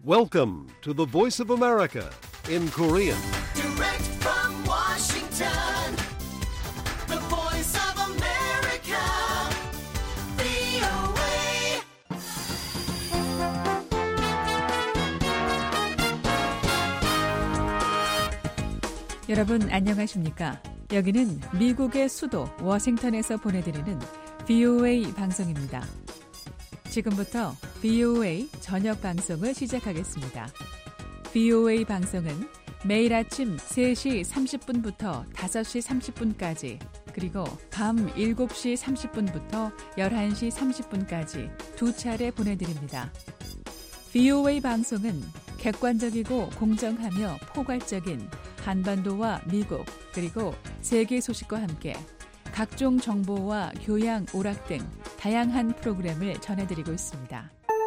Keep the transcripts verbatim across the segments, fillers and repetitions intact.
Welcome to the Voice of America in Korean. Direct from Washington, the Voice of America, 브이오에이. 여러분 안녕하십니까? 여기는 미국의 수도 워싱턴에서 보내드리는 브이오에이 방송입니다. 지금부터 브이오에이 저녁 방송을 시작하겠습니다. 브이오에이 방송은 매일 아침 세 시 삼십 분부터 다섯 시 삼십 분까지 그리고 밤 일곱 시 삼십 분부터 열한 시 삼십 분까지 두 차례 보내드립니다. 브이오에이 방송은 객관적이고 공정하며 포괄적인 한반도와 미국 그리고 세계 소식과 함께 각종 정보와 교양, 오락 등 다양한 프로그램을 전해드리고 있습니다.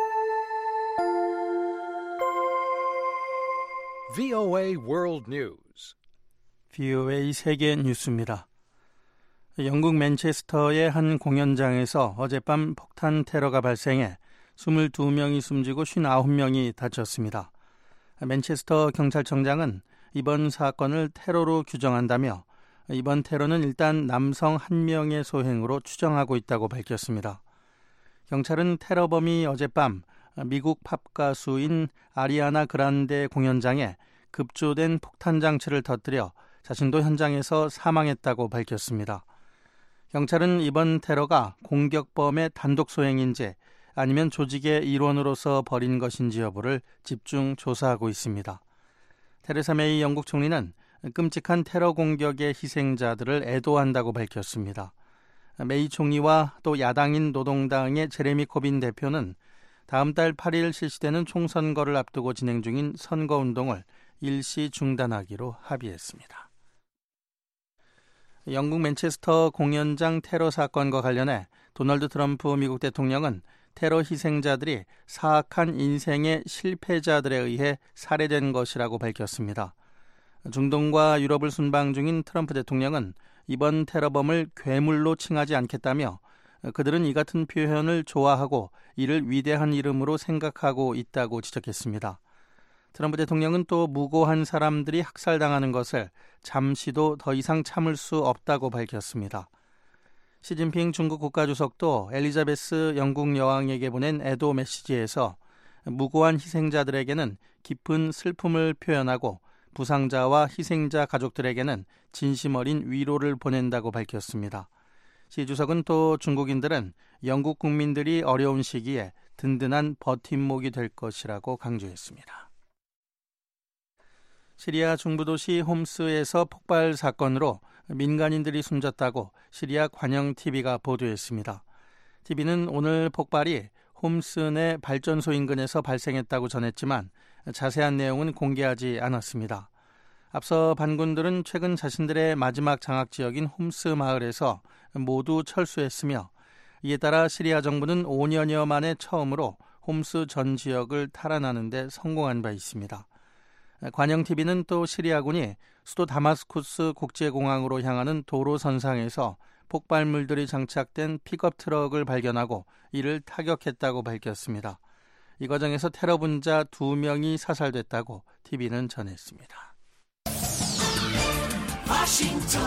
브이오에이 World News. 브이오에이 세계 뉴스입니다. 영국 맨체스터의 한 공연장에서 어젯밤 폭탄 테러가 발생해 이십이 명이 숨지고 오십구 명이 다쳤습니다. 맨체스터 경찰청장은 이번 사건을 테러로 규정한다며 이번 테러는 일단 남성 한 명의 소행으로 추정하고 있다고 밝혔습니다. 경찰은 테러범이 어젯밤 미국 팝 가수인 아리아나 그란데 공연장에 급조된 폭탄 장치를 터뜨려 자신도 현장에서 사망했다고 밝혔습니다. 경찰은 이번 테러가 공격범의 단독 소행인지 아니면 조직의 일원으로서 벌인 것인지 여부를 집중 조사하고 있습니다. 테레사 메이 영국 총리는 끔찍한 테러 공격의 희생자들을 애도한다고 밝혔습니다. 메이 총리와 또 야당인 노동당의 제레미 코빈 대표는 다음 달 팔 일 실시되는 총선거를 앞두고 진행 중인 선거운동을 일시 중단하기로 합의했습니다. 영국 맨체스터 공연장 테러 사건과 관련해 도널드 트럼프 미국 대통령은 테러 희생자들이 사악한 인생의 실패자들에 의해 살해된 것이라고 밝혔습니다. 중동과 유럽을 순방 중인 트럼프 대통령은 이번 테러범을 괴물로 칭하지 않겠다며 그들은 이 같은 표현을 좋아하고 이를 위대한 이름으로 생각하고 있다고 지적했습니다. 트럼프 대통령은 또 무고한 사람들이 학살당하는 것을 잠시도 더 이상 참을 수 없다고 밝혔습니다. 시진핑 중국 국가주석도 엘리자베스 영국 여왕에게 보낸 애도 메시지에서 무고한 희생자들에게는 깊은 슬픔을 표현하고 부상자와 희생자 가족들에게는 진심 어린 위로를 보낸다고 밝혔습니다. 시 주석은 또 중국인들은 영국 국민들이 어려운 시기에 든든한 버팀목이 될 것이라고 강조했습니다. 시리아 중부도시 홈스에서 폭발 사건으로 민간인들이 숨졌다고 시리아 관영티비가 보도했습니다. 티비는 오늘 폭발이 홈스 내 발전소 인근에서 발생했다고 전했지만 자세한 내용은 공개하지 않았습니다. 앞서 반군들은 최근 자신들의 마지막 장악지역인 홈스 마을에서 모두 철수했으며 이에 따라 시리아 정부는 오 년여 만에 처음으로 홈스 전 지역을 탈환하는 데 성공한 바 있습니다. 관영티비는 또 시리아군이 수도 다마스쿠스 국제공항으로 향하는 도로 선상에서 폭발물들이 장착된 픽업 트럭을 발견하고 이를 타격했다고 밝혔습니다. 이 과정에서 테러 분자 두 명이 사살됐다고 티비는 전했습니다. 워싱턴,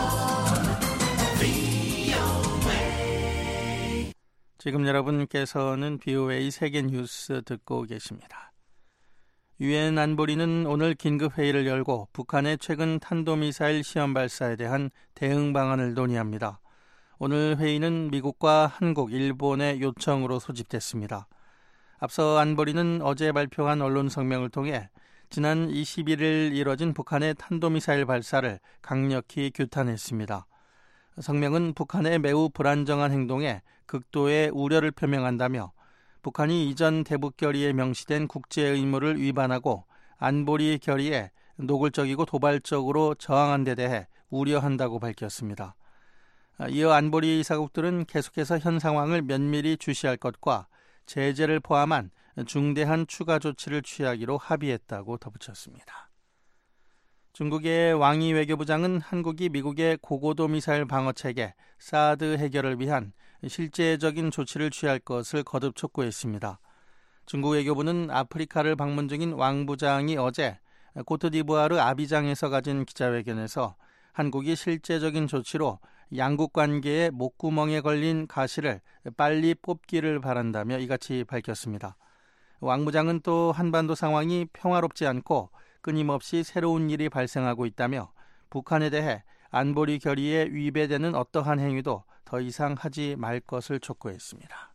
브이오에이. 지금 여러분께서는 브이오에이 세계 뉴스 듣고 계십니다. 유엔 안보리는 오늘 긴급회의를 열고 북한의 최근 탄도미사일 시험 발사에 대한 대응 방안을 논의합니다. 오늘 회의는 미국과 한국, 일본의 요청으로 소집됐습니다. 앞서 안보리는 어제 발표한 언론 성명을 통해 지난 이십일 일 이뤄진 북한의 탄도미사일 발사를 강력히 규탄했습니다. 성명은 북한의 매우 불안정한 행동에 극도의 우려를 표명한다며 북한이 이전 대북 결의에 명시된 국제 의무를 위반하고 안보리 결의에 노골적이고 도발적으로 저항한 데 대해 우려한다고 밝혔습니다. 이어 안보리 이사국들은 계속해서 현 상황을 면밀히 주시할 것과 제재를 포함한 중대한 추가 조치를 취하기로 합의했다고 덧붙였습니다. 중국의 왕이 외교부장은 한국이 미국의 고고도 미사일 방어체계 사드 해결을 위한 실제적인 조치를 취할 것을 거듭 촉구했습니다. 중국 외교부는 아프리카를 방문 중인 왕 부장이 어제 코트디부아르 아비장에서 가진 기자회견에서 한국이 실제적인 조치로 양국 관계의 목구멍에 걸린 가시를 빨리 뽑기를 바란다며 이같이 밝혔습니다. 왕 부장은 또 한반도 상황이 평화롭지 않고 끊임없이 새로운 일이 발생하고 있다며 북한에 대해 안보리 결의에 위배되는 어떠한 행위도 더 이상 하지 말 것을 촉구했습니다.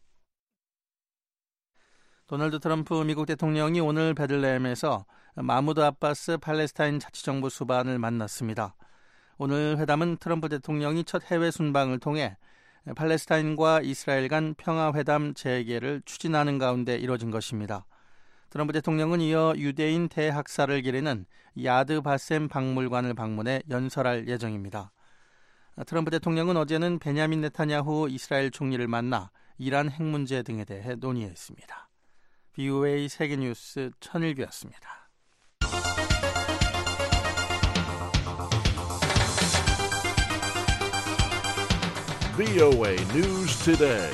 도널드 트럼프 미국 대통령이 오늘 베들레헴에서 마무드 아바스 팔레스타인 자치정부 수반을 만났습니다. 오늘 회담은 트럼프 대통령이 첫 해외 순방을 통해 팔레스타인과 이스라엘 간 평화회담 재개를 추진하는 가운데 이뤄진 것입니다. 트럼프 대통령은 이어 유대인 대학살을 기리는 야드 바셈 박물관을 방문해 연설할 예정입니다. 트럼프 대통령은 어제는 베냐민 네타냐후 이스라엘 총리를 만나 이란 핵 문제 등에 대해 논의했습니다. 비오에이 세계뉴스 천일규였습니다. 비오에이 News Today.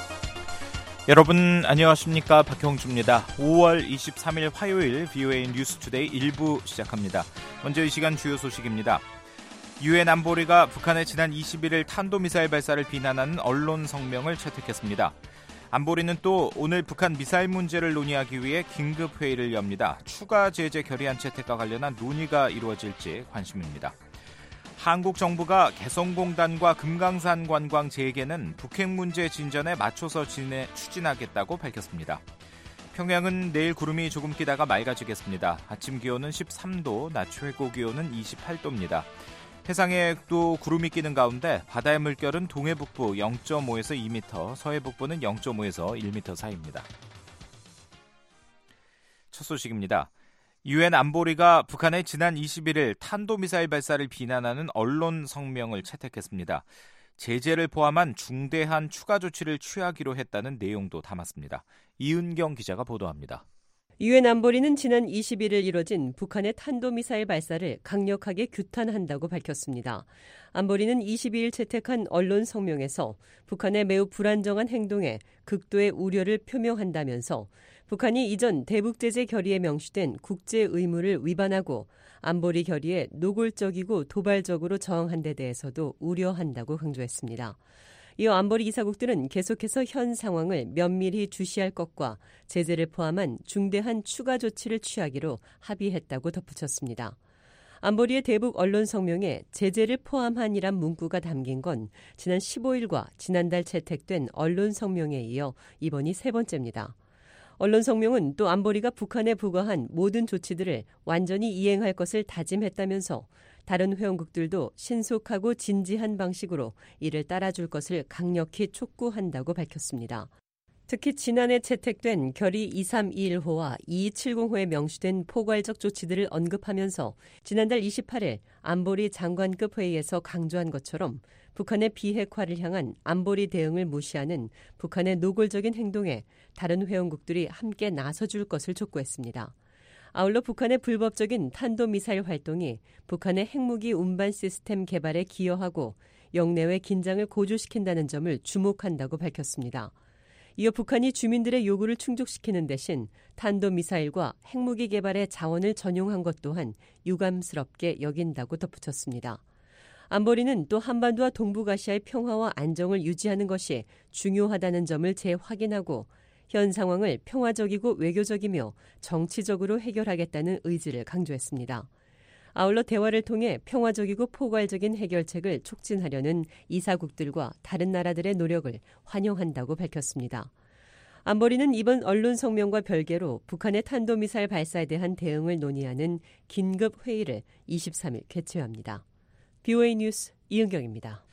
여러분 안녕하십니까, 박형주입니다. 오월 이십삼일 화요일 비오에이 뉴스 투데이 일 부 시작합니다. 먼저 이 시간 주요 소식입니다. 유엔 안보리가 북한의 지난 이십일일 탄도미사일 발사를 비난하는 언론 성명을 채택했습니다. 안보리는 또 오늘 북한 미사일 문제를 논의하기 위해 긴급 회의를 엽니다. 추가 제재 결의안 채택과 관련한 논의가 이루어질지 관심입니다. 한국 정부가 개성공단과 금강산 관광 재개는 북핵 문제 진전에 맞춰서 진해, 추진하겠다고 밝혔습니다. 평양은 내일 구름이 조금 끼다가 맑아지겠습니다. 아침 기온은 십삼도, 낮 최고 기온은 이십팔도입니다. 해상에 또 구름이 끼는 가운데 바다의 물결은 동해북부 영점오에서 이 미터, 서해북부는 영점오에서 일 미터 사이입니다. 첫 소식입니다. 유엔 안보리가 북한의 지난 이십일일 탄도미사일 발사를 비난하는 언론 성명을 채택했습니다. 제재를 포함한 중대한 추가 조치를 취하기로 했다는 내용도 담았습니다. 이은경 기자가 보도합니다. 유엔 안보리는 지난 이십일일 이뤄진 북한의 탄도미사일 발사를 강력하게 규탄한다고 밝혔습니다. 안보리는 이십이일 채택한 언론 성명에서 북한의 매우 불안정한 행동에 극도의 우려를 표명한다면서 북한이 이전 대북제재 결의에 명시된 국제 의무를 위반하고 안보리 결의에 노골적이고 도발적으로 저항한 데 대해서도 우려한다고 강조했습니다. 이어 안보리 이사국들은 계속해서 현 상황을 면밀히 주시할 것과 제재를 포함한 중대한 추가 조치를 취하기로 합의했다고 덧붙였습니다. 안보리의 대북 언론 성명에 제재를 포함한이란 문구가 담긴 건 지난 십오일과 지난달 채택된 언론 성명에 이어 이번이 세 번째입니다. 언론 성명은 또 안보리가 북한에 부과한 모든 조치들을 완전히 이행할 것을 다짐했다면서 다른 회원국들도 신속하고 진지한 방식으로 이를 따라줄 것을 강력히 촉구한다고 밝혔습니다. 특히 지난해 채택된 결의 이삼이일호와 이이칠공호에 명시된 포괄적 조치들을 언급하면서 지난달 이십팔일 안보리 장관급 회의에서 강조한 것처럼 북한의 비핵화를 향한 안보리 대응을 무시하는 북한의 노골적인 행동에 다른 회원국들이 함께 나서줄 것을 촉구했습니다. 아울러 북한의 불법적인 탄도미사일 활동이 북한의 핵무기 운반 시스템 개발에 기여하고 영내외 긴장을 고조시킨다는 점을 주목한다고 밝혔습니다. 이어 북한이 주민들의 요구를 충족시키는 대신 탄도미사일과 핵무기 개발에 자원을 전용한 것 또한 유감스럽게 여긴다고 덧붙였습니다. 안보리는 또 한반도와 동북아시아의 평화와 안정을 유지하는 것이 중요하다는 점을 재확인하고 현 상황을 평화적이고 외교적이며 정치적으로 해결하겠다는 의지를 강조했습니다. 아울러 대화를 통해 평화적이고 포괄적인 해결책을 촉진하려는 이사국들과 다른 나라들의 노력을 환영한다고 밝혔습니다. 안보리는 이번 언론 성명과 별개로 북한의 탄도미사일 발사에 대한 대응을 논의하는 긴급 회의를 이십삼일 개최합니다. 비오에이 뉴스 이은경입니다.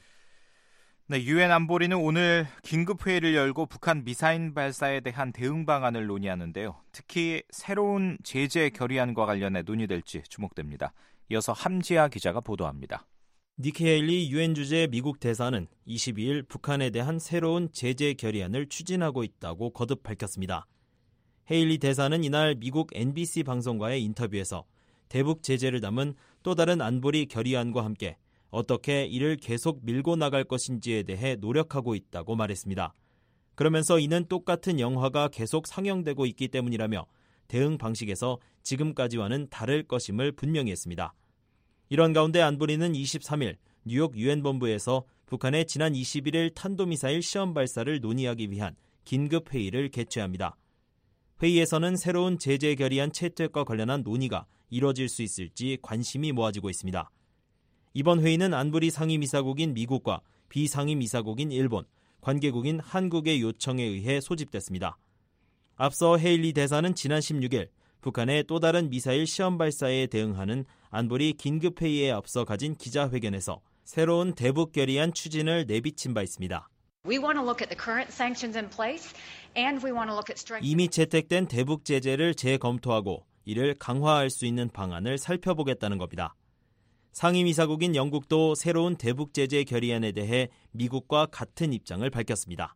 네, 유엔 안보리는 오늘 긴급 회의를 열고 북한 미사일 발사에 대한 대응 방안을 논의하는데요. 특히 새로운 제재 결의안과 관련해 논의될지 주목됩니다. 이어서 함지아 기자가 보도합니다. 니키 헤일리 유엔 주재 미국 대사는 이십이일 북한에 대한 새로운 제재 결의안을 추진하고 있다고 거듭 밝혔습니다. 헤일리 대사는 이날 미국 엠비씨 방송과의 인터뷰에서 대북 제재를 담은 또 다른 안보리 결의안과 함께 어떻게 이를 계속 밀고 나갈 것인지에 대해 노력하고 있다고 말했습니다. 그러면서 이는 똑같은 영화가 계속 상영되고 있기 때문이라며 대응 방식에서 지금까지와는 다를 것임을 분명히 했습니다. 이런 가운데 안보리는 이십삼 일 뉴욕 유엔 본부에서 북한의 지난 이십일 일 탄도미사일 시험 발사를 논의하기 위한 긴급 회의를 개최합니다. 회의에서는 새로운 제재 결의안 채택과 관련한 논의가 이뤄질 수 있을지 관심이 모아지고 있습니다. 이번 회의는 안보리 상임이사국인 미국과 비상임이사국인 일본, 관계국인 한국의 요청에 의해 소집됐습니다. 앞서 헤일리 대사는 지난 십육 일 북한의 또 다른 미사일 시험 발사에 대응하는 안보리 긴급회의에 앞서 가진 기자회견에서 새로운 대북 결의안 추진을 내비친 바 있습니다. 이미 채택된 대북 제재를 재검토하고 이를 강화할 수 있는 방안을 살펴보겠다는 겁니다. 상임이사국인 영국도 새로운 대북 제재 결의안에 대해 미국과 같은 입장을 밝혔습니다.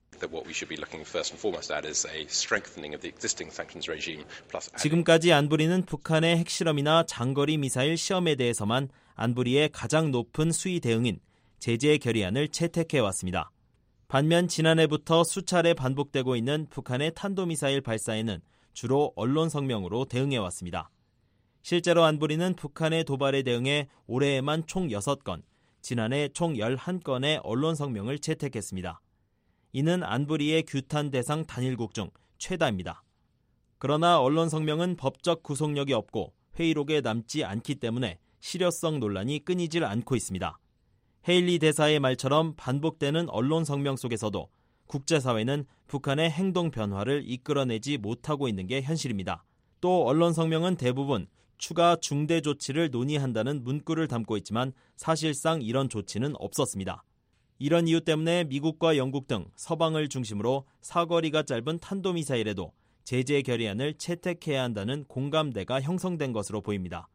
지금까지 안보리는 북한의 핵실험이나 장거리 미사일 시험에 대해서만 안보리의 가장 높은 수위 대응인 제재 결의안을 채택해왔습니다. 반면 지난해부터 수차례 반복되고 있는 북한의 탄도미사일 발사에는 주로 언론 성명으로 대응해왔습니다. 실제로 안보리는 북한의 도발에 대응해 올해에만 총 여섯 건, 지난해 총 열한 건의 언론 성명을 채택했습니다. 이는 안보리의 규탄 대상 단일국 중 최다입니다. 그러나 언론 성명은 법적 구속력이 없고 회의록에 남지 않기 때문에 실효성 논란이 끊이질 않고 있습니다. 헤일리 대사의 말처럼 반복되는 언론 성명 속에서도 국제사회는 북한의 행동 변화를 이끌어내지 못하고 있는 게 현실입니다. 또 언론 성명은 대부분 추가 중대 조치를 논의한다는 문구를 담고 있지만 사실상 이런 조치는 없었습니다. 이런 이유 때문에 미국과 영국 등 서방을 중심으로 사거리가 짧은 탄도미사일에도 제재 결의안을 채택해야 한다는 공감대가 형성된 것으로 보입니다.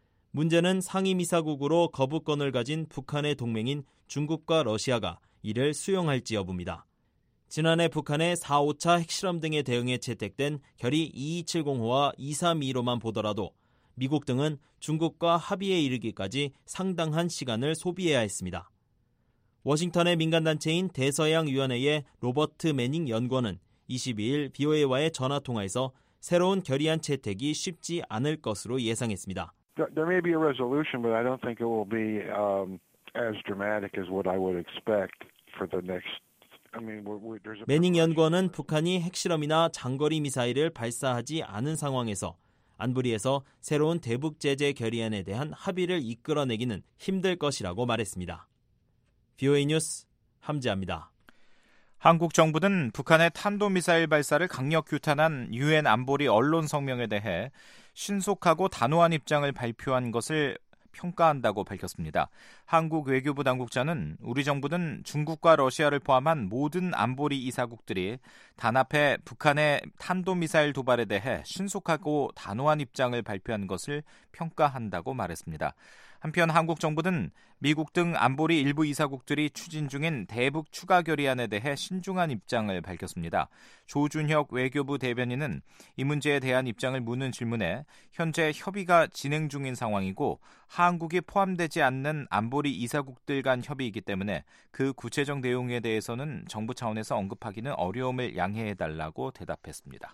문제는 상임이사국으로 거부권을 가진 북한의 동맹인 중국과 러시아가 이를 수용할지 여부입니다. 지난해 북한의 사, 오 차 핵실험 등에 대응해 채택된 결의 이이칠공호와 이삼이로만 보더라도 미국 등은 중국과 합의에 이르기까지 상당한 시간을 소비해야 했습니다. 워싱턴의 민간단체인 대서양위원회의 로버트 매닝 연구원은 이십이 일 브이오에이와의 전화통화에서 새로운 결의안 채택이 쉽지 않을 것으로 예상했습니다. There may be a resolution, but I don't think it will be um, as dramatic as what I would expect for the next. I mean, we're, we're, there's a. 매닝 연구원은 북한이 핵실험이나 장거리 미사일을 발사하지 않은 상황에서 안보리에서 새로운 대북 제재 결의안에 대한 합의를 이끌어내기는 힘들 것이라고 말했습니다. 브이오에이 뉴스 함지아입니다. 한국 정부는 북한의 탄도미사일 발사를 강력 규탄한 유엔 안보리 언론 성명에 대해 신속하고 단호한 입장을 발표한 것을 평가한다고 밝혔습니다. 한국 외교부 당국자는 우리 정부는 중국과 러시아를 포함한 모든 안보리 이사국들이 단합해 북한의 탄도미사일 도발에 대해 신속하고 단호한 입장을 발표한 것을 평가한다고 말했습니다. 한편 한국 정부는 미국 등 안보리 일부 이사국들이 추진 중인 대북 추가 결의안에 대해 신중한 입장을 밝혔습니다. 조준혁 외교부 대변인은 이 문제에 대한 입장을 묻는 질문에 현재 협의가 진행 중인 상황이고 한국이 포함되지 않는 안보리 이사국들 간 협의이기 때문에 그 구체적 내용에 대해서는 정부 차원에서 언급하기는 어려움을 양해해달라고 대답했습니다.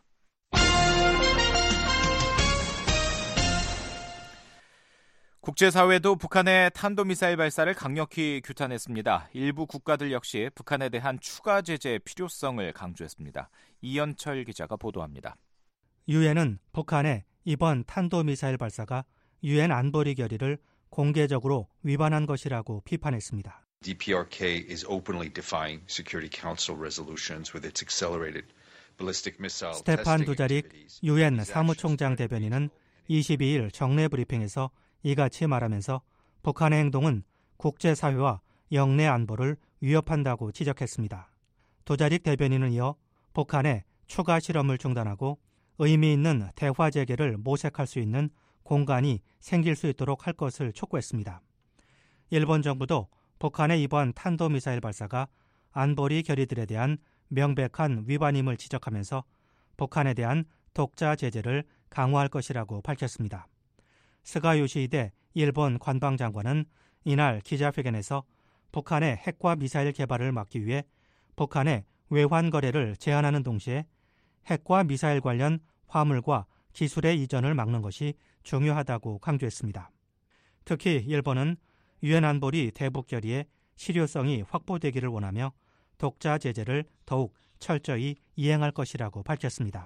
국제사회도 북한의 탄도미사일 발사를 강력히 규탄했습니다. 일부 국가들 역시 북한에 대한 추가 제재의 필요성을 강조했습니다. 이현철 기자가 보도합니다. 유엔은 북한의 이번 탄도미사일 발사가 유엔 안보리 결의를 공개적으로 위반한 것이라고 비판했습니다. 디피아르케이 is openly defying Security Council resolutions with its accelerated ballistic missile 스테판 두자릭 유엔 사무총장 대변인은 이십이 일 정례 브리핑에서 이같이 말하면서 북한의 행동은 국제사회와 영내 안보를 위협한다고 지적했습니다. 두자릭 대변인은 이어 북한의 추가 실험을 중단하고 의미 있는 대화 재개를 모색할 수 있는 공간이 생길 수 있도록 할 것을 촉구했습니다. 일본 정부도 북한의 이번 탄도미사일 발사가 안보리 결의들에 대한 명백한 위반임을 지적하면서 북한에 대한 독자 제재를 강화할 것이라고 밝혔습니다. 스가 요시히데 일본 관방장관은 이날 기자회견에서 북한의 핵과 미사일 개발을 막기 위해 북한의 외환 거래를 제한하는 동시에 핵과 미사일 관련 화물과 기술의 이전을 막는 것이 중요하다고 강조했습니다. 특히 일본은 유엔 안보리 대북 결의의 실효성이 확보되기를 원하며 독자 제재를 더욱 철저히 이행할 것이라고 밝혔습니다.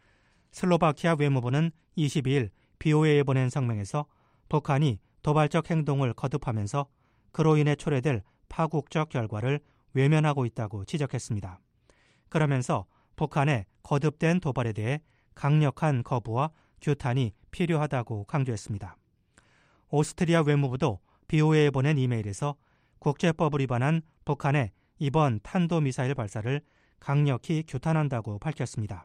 슬로바키아 외무부는 이십이일 비오에이에 보낸 성명에서 북한이 도발적 행동을 거듭하면서 그로 인해 초래될 파국적 결과를 외면하고 있다고 지적했습니다. 그러면서 북한의 거듭된 도발에 대해 강력한 거부와 규탄이 필요하다고 강조했습니다. 오스트리아 외무부도 비오에이에 보낸 이메일에서 국제법을 위반한 북한의 이번 탄도미사일 발사를 강력히 규탄한다고 밝혔습니다.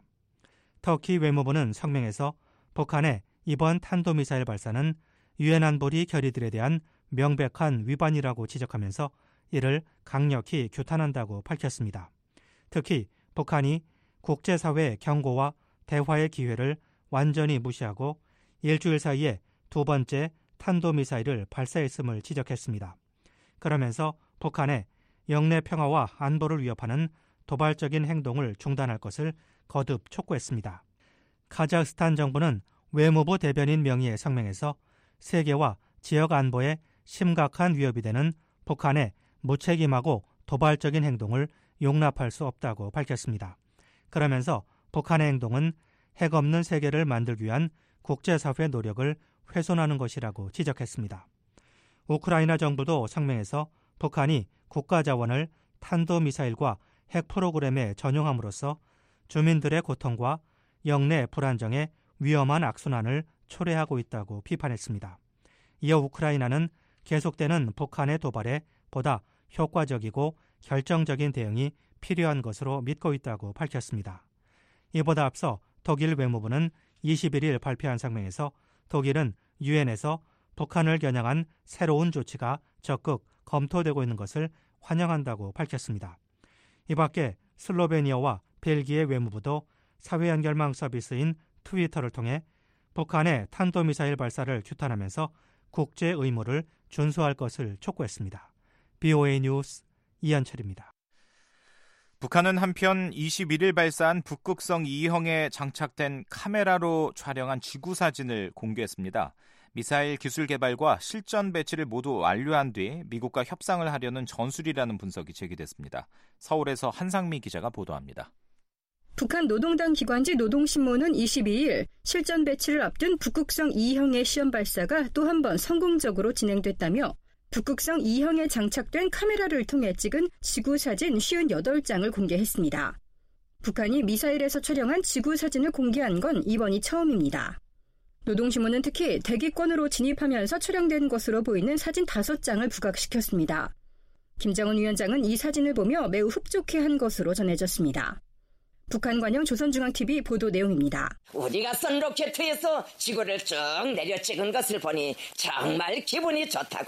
터키 외무부는 성명에서 북한의 이번 탄도미사일 발사는 유엔 안보리 결의들에 대한 명백한 위반이라고 지적하면서 이를 강력히 규탄한다고 밝혔습니다. 특히 북한이 국제사회의 경고와 대화의 기회를 완전히 무시하고 일주일 사이에 두 번째 탄도미사일을 발사했음을 지적했습니다. 그러면서 북한의 영내 평화와 안보를 위협하는 도발적인 행동을 중단할 것을 거듭 촉구했습니다. 카자흐스탄 정부는 외무부 대변인 명의의 성명에서 세계와 지역 안보에 심각한 위협이 되는 북한의 무책임하고 도발적인 행동을 용납할 수 없다고 밝혔습니다. 그러면서 북한의 행동은 핵 없는 세계를 만들기 위한 국제사회의 노력을 훼손하는 것이라고 지적했습니다. 우크라이나 정부도 성명에서 북한이 국가 자원을 탄도미사일과 핵 프로그램에 전용함으로써 주민들의 고통과 영내 불안정에 위험한 악순환을 초래하고 있다고 비판했습니다. 이어 우크라이나는 계속되는 북한의 도발에 보다 효과적이고 결정적인 대응이 필요한 것으로 믿고 있다고 밝혔습니다. 이보다 앞서 독일 외무부는 이십일일 발표한 성명에서 독일은 유엔에서 북한을 겨냥한 새로운 조치가 적극 검토되고 있는 것을 환영한다고 밝혔습니다. 이 밖에 슬로베니아와 벨기에 외무부도 사회연결망 서비스인 트위터를 통해 북한의 탄도미사일 발사를 규탄하면서 국제 의무를 준수할 것을 촉구했습니다. 비오에이 뉴스 이현철입니다. 북한은 한편 이십일일 발사한 북극성 이형에 장착된 카메라로 촬영한 지구 사진을 공개했습니다. 미사일 기술 개발과 실전 배치를 모두 완료한 뒤 미국과 협상을 하려는 전술이라는 분석이 제기됐습니다. 서울에서 한상미 기자가 보도합니다. 북한 노동당 기관지 노동신문은 이십이일 실전 배치를 앞둔 북극성 이형의 시험 발사가 또 한 번 성공적으로 진행됐다며 북극성 이형에 장착된 카메라를 통해 찍은 지구 사진 오십팔 장을 공개했습니다. 북한이 미사일에서 촬영한 지구 사진을 공개한 건 이번이 처음입니다. 노동신문은 특히 대기권으로 진입하면서 촬영된 것으로 보이는 사진 다섯 장을 부각시켰습니다. 김정은 위원장은 이 사진을 보며 매우 흡족해한 것으로 전해졌습니다. 북한 관영 조선중앙티비 보도 내용입니다. 우리가 쏜 로켓에서 지구를 쭉 내려 찍은 것을 보니 정말 기분이 좋다고.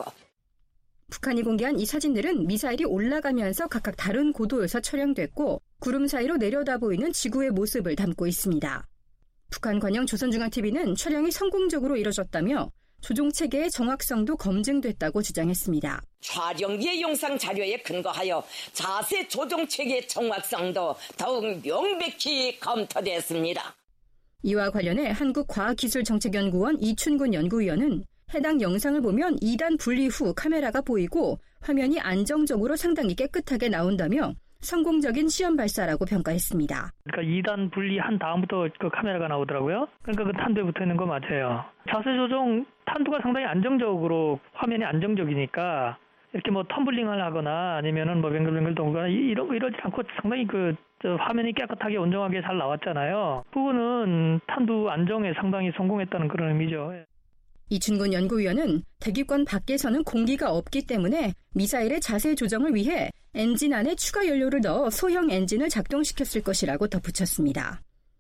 북한이 공개한 이 사진들은 미사일이 올라가면서 각각 다른 고도에서 촬영됐고 구름 사이로 내려다 보이는 지구의 모습을 담고 있습니다. 북한 관영 조선중앙티비는 촬영이 성공적으로 이뤄졌다며 조종체계의 정확성도 검증됐다고 주장했습니다. 촬영기의 영상 자료에 근거하여 자세 조종체계의 정확성도 더욱 명백히 검토됐습니다. 이와 관련해 한국과학기술정책연구원 이춘근 연구위원은 해당 영상을 보면 이 단 분리 후 카메라가 보이고 화면이 안정적으로 상당히 깨끗하게 나온다며 성공적인 시험 발사라고 평가했습니다. 그러니까 이 단 분리한 다음부터 그 카메라가 나오더라고요. 그러니까 그 탄도에 붙어 있는 거 맞아요. 자세 조종 탄도가 상당히 안정적으로 화면이 안정적이니까 이렇게 뭐 텀블링을 하거나 아니면은 뭐 뱅글뱅글 동거나 이러 이러지 않고 상당히 그 저 화면이 깨끗하게 온정하게 잘 나왔잖아요. 그거는 탄도 안정에 상당히 성공했다는 그런 의미죠. 이춘근 연구위원은 대기권 밖에서는 공기가 없기 때문에 미사일의 자세 조정을 위해 엔진 안에 추가 연료를 넣어 소형 엔진을 작동시켰을 것이라고 덧붙였습니다.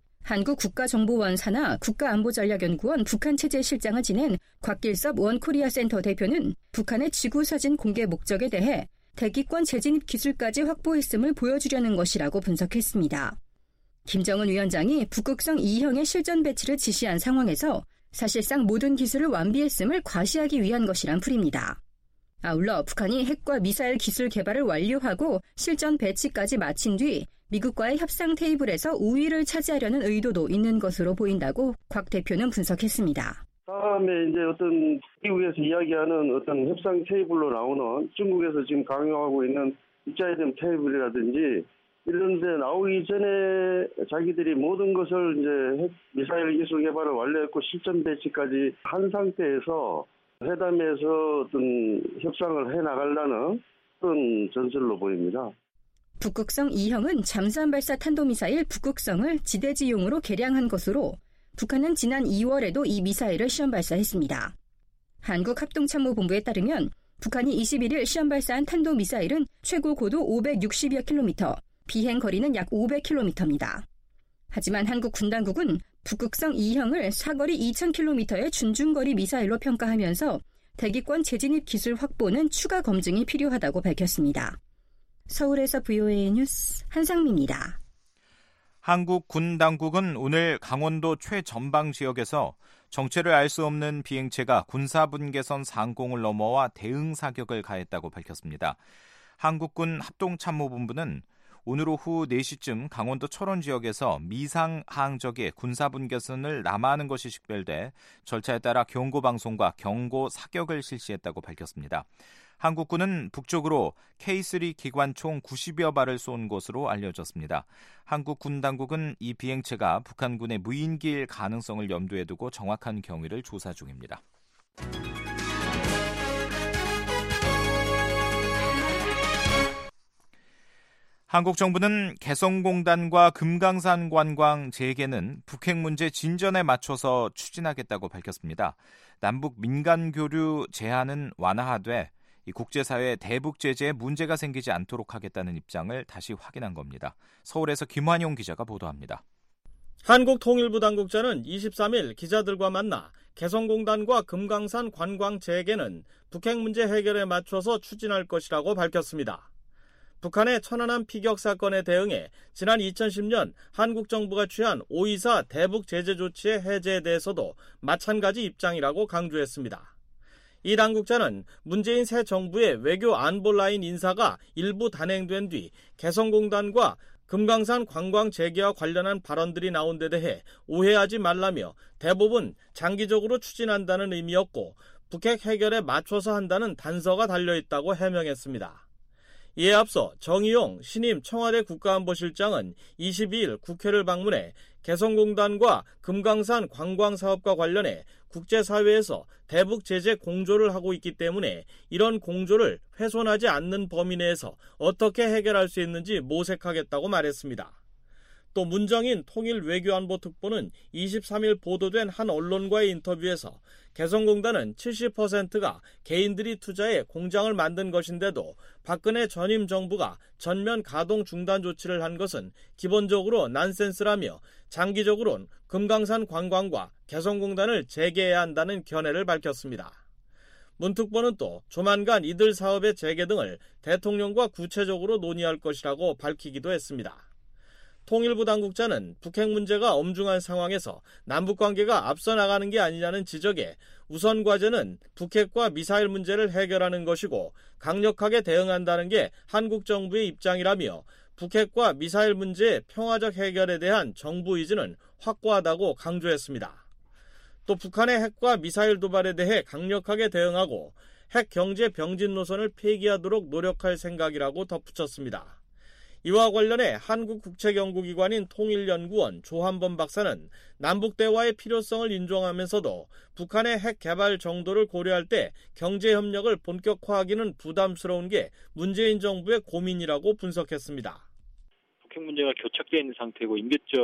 한국국가정보원 산하 국가안보전략연구원 북한체제실장을 지낸 곽길섭 원코리아 센터 대표는 북한의 지구사진 공개 목적에 대해 대기권 재진입 기술까지 확보했음을 보여주려는 것이라고 분석했습니다. 김정은 위원장이 북극성 이형의 실전 배치를 지시한 상황에서 사실상 모든 기술을 완비했음을 과시하기 위한 것이란 풀입니다. 아울러 북한이 핵과 미사일 기술 개발을 완료하고 실전 배치까지 마친 뒤 미국과의 협상 테이블에서 우위를 차지하려는 의도도 있는 것으로 보인다고 곽 대표는 분석했습니다. 다음에 이제 어떤 미국에서 이야기하는 어떤 협상 테이블로 나오는 중국에서 지금 강요하고 있는 입자회담 테이블이라든지 이런 데 나오기 전에 자기들이 모든 것을 이제 핵 미사일 기술 개발을 완료했고 실전 배치까지 한 상태에서 회담에서 어떤 협상을 해 나가려는 그런 전술로 보입니다. 북극성 이형은 잠수함 발사 탄도미사일 북극성을 지대지용으로 개량한 것으로 북한은 지난 이월에도 이 미사일을 시험 발사했습니다. 한국합동참모본부에 따르면 북한이 이십일 일 시험 발사한 탄도미사일은 최고 고도 오백육십여 킬로미터, 비행 거리는 약 오백 킬로미터입니다. 하지만 한국 군당국은 북극성 이형을 사거리 이천 킬로미터의 준중거리 미사일로 평가하면서 대기권 재진입 기술 확보는 추가 검증이 필요하다고 밝혔습니다. 서울에서 브이오에이 뉴스 한상미입니다. 한국 군 당국은 오늘 강원도 최전방 지역에서 정체를 알 수 없는 비행체가 군사분계선 상공을 넘어와 대응 사격을 가했다고 밝혔습니다. 한국군 합동참모본부는 오늘 오후 네 시쯤 강원도 철원 지역에서 미상 항적의 군사분계선을 남하하는 것이 식별돼 절차에 따라 경고방송과 경고 사격을 실시했다고 밝혔습니다. 한국군은 북쪽으로 케이 쓰리 기관총 구십여 발을 쏜 것으로 알려졌습니다. 한국 군 당국은 이 비행체가 북한군의 무인기일 가능성을 염두에 두고 정확한 경위를 조사 중입니다. 한국 정부는 개성공단과 금강산 관광 재개는 북핵 문제 진전에 맞춰서 추진하겠다고 밝혔습니다. 남북 민간 교류 제한은 완화하되 이 국제사회 대북 제재에 문제가 생기지 않도록 하겠다는 입장을 다시 확인한 겁니다. 서울에서 김환용 기자가 보도합니다. 한국통일부 당국자는 이십삼 일 기자들과 만나 개성공단과 금강산 관광 재개는 북핵 문제 해결에 맞춰서 추진할 것이라고 밝혔습니다. 북한의 천안함 피격 사건에 대응해 지난 이천십 년 한국 정부가 취한 오이사 대북 제재 조치의 해제에 대해서도 마찬가지 입장이라고 강조했습니다. 이 당국자는 문재인 새 정부의 외교 안보 라인 인사가 일부 단행된 뒤 개성공단과 금강산 관광 재개와 관련한 발언들이 나온 데 대해 오해하지 말라며 대부분 장기적으로 추진한다는 의미였고 북핵 해결에 맞춰서 한다는 단서가 달려있다고 해명했습니다. 이에 앞서 정의용 신임 청와대 국가안보실장은 이십이 일 국회를 방문해 개성공단과 금강산 관광사업과 관련해 국제사회에서 대북 제재 공조를 하고 있기 때문에 이런 공조를 훼손하지 않는 범위 내에서 어떻게 해결할 수 있는지 모색하겠다고 말했습니다. 또 문정인 통일외교안보특보는 이십삼 일 보도된 한 언론과의 인터뷰에서 개성공단은 칠십 퍼센트가 개인들이 투자해 공장을 만든 것인데도 박근혜 전임 정부가 전면 가동 중단 조치를 한 것은 기본적으로 난센스라며 장기적으로는 금강산 관광과 개성공단을 재개해야 한다는 견해를 밝혔습니다. 문 특보는 또 조만간 이들 사업의 재개 등을 대통령과 구체적으로 논의할 것이라고 밝히기도 했습니다. 통일부 당국자는 북핵 문제가 엄중한 상황에서 남북관계가 앞서 나가는 게 아니냐는 지적에 우선 과제는 북핵과 미사일 문제를 해결하는 것이고 강력하게 대응한다는 게 한국 정부의 입장이라며 북핵과 미사일 문제의 평화적 해결에 대한 정부 의지는 확고하다고 강조했습니다. 또 북한의 핵과 미사일 도발에 대해 강력하게 대응하고 핵 경제 병진 노선을 폐기하도록 노력할 생각이라고 덧붙였습니다. 이와 관련해 한국국책연구기관인 통일연구원 조한범 박사는 남북대화의 필요성을 인정하면서도 북한의 핵 개발 정도를 고려할 때 경제협력을 본격화하기는 부담스러운 게 문재인 정부의 고민이라고 분석했습니다. 북핵 문제가 교착되어 있는 상태고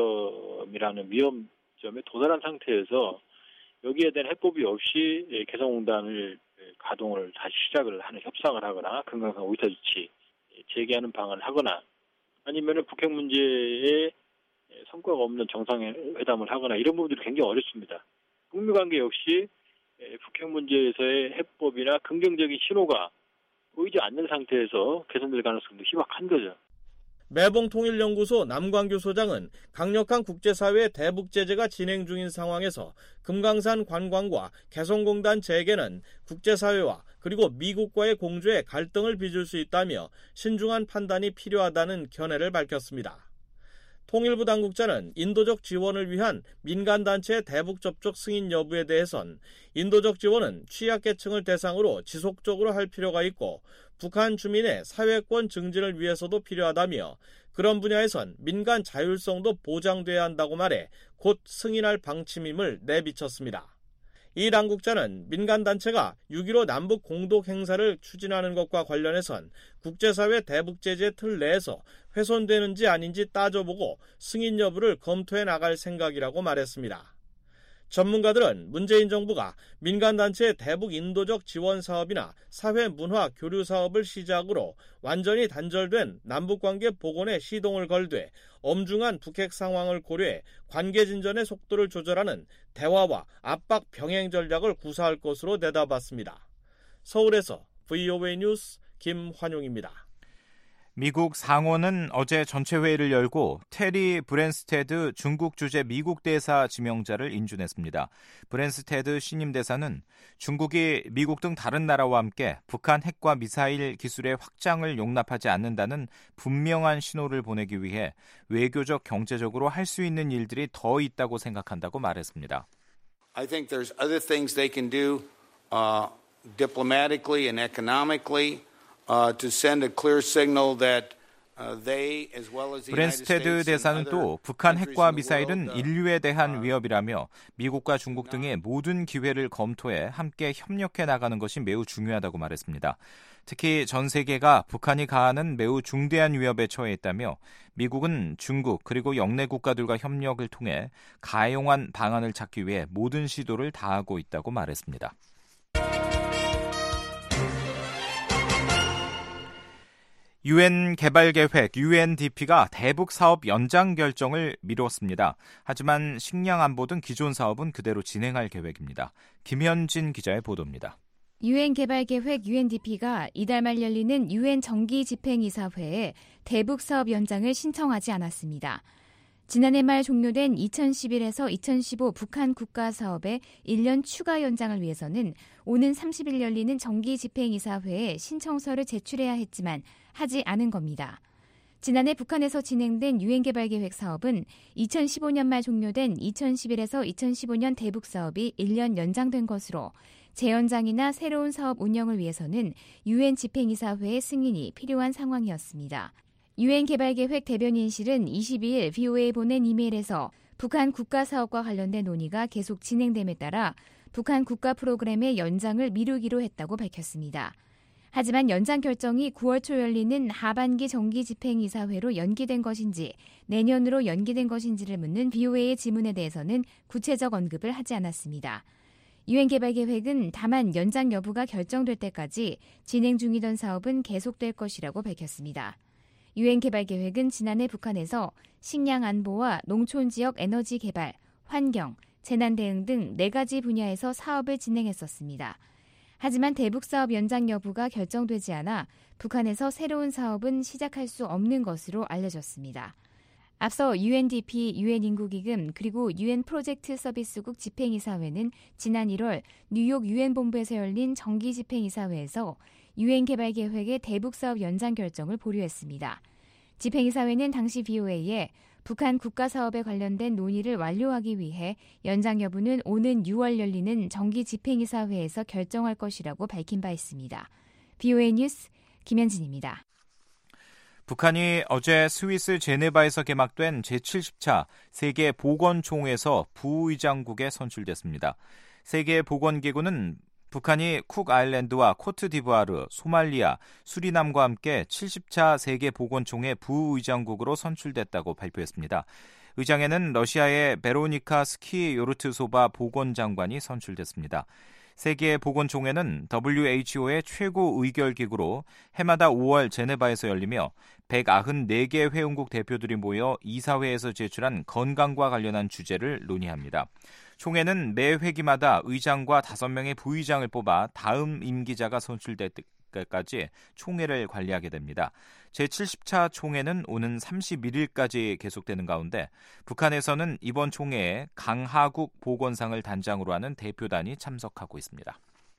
임계점이라는 위험점에 도달한 상태에서 여기에 대한 해법이 없이 개성공단을 가동을 다시 시작을 하는 협상을 하거나 금강산 오이사 조치 재개하는 방안을 하거나 아니면은 북핵 문제에 성과가 없는 정상회담을 하거나 이런 부분들이 굉장히 어렵습니다. 북미 관계 역시 북핵 문제에서의 해법이나 긍정적인 신호가 보이지 않는 상태에서 개선될 가능성도 희박한 거죠. 매봉통일연구소 남광규 소장은 강력한 국제사회의 대북 제재가 진행 중인 상황에서 금강산 관광과 개성공단 재개는 국제사회와 그리고 미국과의 공조에 갈등을 빚을 수 있다며 신중한 판단이 필요하다는 견해를 밝혔습니다. 통일부 당국자는 인도적 지원을 위한 민간단체의 대북 접촉 승인 여부에 대해선 인도적 지원은 취약계층을 대상으로 지속적으로 할 필요가 있고 북한 주민의 사회권 증진을 위해서도 필요하다며 그런 분야에선 민간 자율성도 보장돼야 한다고 말해 곧 승인할 방침임을 내비쳤습니다. 이 당국자는 민간단체가 육점일오 남북 공동 행사를 추진하는 것과 관련해선 국제사회 대북 제재 틀 내에서 훼손되는지 아닌지 따져보고 승인 여부를 검토해 나갈 생각이라고 말했습니다. 전문가들은 문재인 정부가 민간단체의 대북 인도적 지원 사업이나 사회 문화 교류 사업을 시작으로 완전히 단절된 남북관계 복원에 시동을 걸되 엄중한 북핵 상황을 고려해 관계 진전의 속도를 조절하는 대화와 압박 병행 전략을 구사할 것으로 내다봤습니다. 서울에서 브이오에이 뉴스 김환용입니다. 미국 상원은 어제 전체 회의를 열고 테리 브랜스테드 중국 주재 미국 대사 지명자를 인준했습니다. 브랜스테드 신임 대사는 중국이 미국 등 다른 나라와 함께 북한 핵과 미사일 기술의 확장을 용납하지 않는다는 분명한 신호를 보내기 위해 외교적, 경제적으로 할 수 있는 일들이 더 있다고 생각한다고 말했습니다. I think there's other things they can do uh, diplomatically and economically. Uh, to send a clear signal that uh, they, as well as the United States 브랜스테드 대사는 또 북한 핵과 미사일은 인류에 대한 위협이라며 미국과 중국 등의 모든 기회를 검토해 함께 협력해 나가는 것이 매우 중요하다고 말했습니다. 특히 전 세계가 북한이 가하는 매우 중대한 위협에 처해 있다며 미국은 중국 그리고 영내 국가들과 협력을 통해 가용한 방안을 찾기 위해 모든 시도를 다하고 있다고 말했습니다. 유엔 개발계획 유엔디피가 대북 사업 연장 결정을 미뤘습니다. 하지만 식량 안보 등 기존 사업은 그대로 진행할 계획입니다. 김현진 기자의 보도입니다. 유엔 개발계획 유엔디피가 이달 말 열리는 유엔 정기집행이사회에 대북 사업 연장을 신청하지 않았습니다. 지난해 말 종료된 이천십일에서 이천십오 북한 국가사업의 일 년 추가 연장을 위해서는 오는 삼십 일 열리는 정기집행이사회에 신청서를 제출해야 했지만 하지 않은 겁니다. 지난해 북한에서 진행된 유엔개발계획 사업은 이천십오 년 말 종료된 이천십일에서 이천십오 년 대북사업이 일 년 연장된 것으로 재연장이나 새로운 사업 운영을 위해서는 유엔 집행이사회의 승인이 필요한 상황이었습니다. 유엔 개발계획 대변인실은 이십이 일 브이오에이에 보낸 이메일에서 북한 국가사업과 관련된 논의가 계속 진행됨에 따라 북한 국가 프로그램의 연장을 미루기로 했다고 밝혔습니다. 하지만 연장 결정이 구월 초 열리는 하반기 정기집행이사회로 연기된 것인지 내년으로 연기된 것인지를 묻는 브이오에이의 질문에 대해서는 구체적 언급을 하지 않았습니다. 유엔 개발계획은 다만 연장 여부가 결정될 때까지 진행 중이던 사업은 계속될 것이라고 밝혔습니다. 유엔 개발계획은 지난해 북한에서 식량 안보와 농촌 지역 에너지 개발, 환경, 재난 대응 등 네 가지 분야에서 사업을 진행했었습니다. 하지만 대북 사업 연장 여부가 결정되지 않아 북한에서 새로운 사업은 시작할 수 없는 것으로 알려졌습니다. 앞서 유엔디피, 유엔인구기금 그리고 유엔 프로젝트 서비스국 집행이사회는 지난 일월 뉴욕 유엔 본부에서 열린 정기집행이사회에서 유엔 개발계획의 대북 사업 연장 결정을 보류했습니다. 집행이사회는 당시 브이오에이에 북한 국가사업에 관련된 논의를 완료하기 위해 연장 여부는 오는 유월 열리는 정기집행이사회에서 결정할 것이라고 밝힌 바 있습니다. 브이오에이 뉴스 김현진입니다. 북한이 어제 스위스 제네바에서 개막된 제칠십 차 세계보건총회에서 부의장국에 선출됐습니다. 세계보건기구는 북한이 쿡 아일랜드와 코트디부아르, 소말리아, 수리남과 함께 칠십 차 세계보건총회 부의장국으로 선출됐다고 발표했습니다. 의장에는 러시아의 베로니카 스키요르트소바 보건장관이 선출됐습니다. 세계보건총회는 더블유에이치오의 최고 의결기구로 해마다 오월 제네바에서 열리며 백구십사 개 회원국 대표들이 모여 이사회에서 제출한 건강과 관련한 주제를 논의합니다. 총회는 매 회기마다 의장과 다섯 명의 부의장을 뽑아 다음 임기자가 선출될, 일까지 총회를 관리하게 됩니다. 제칠십 차 총회는 오는 삼십일 일까지 계속되는 가운데 북한에서는 이번 총회에 강하국 보건상을 단장으로 하는 대표단이 참석하고 있습니다.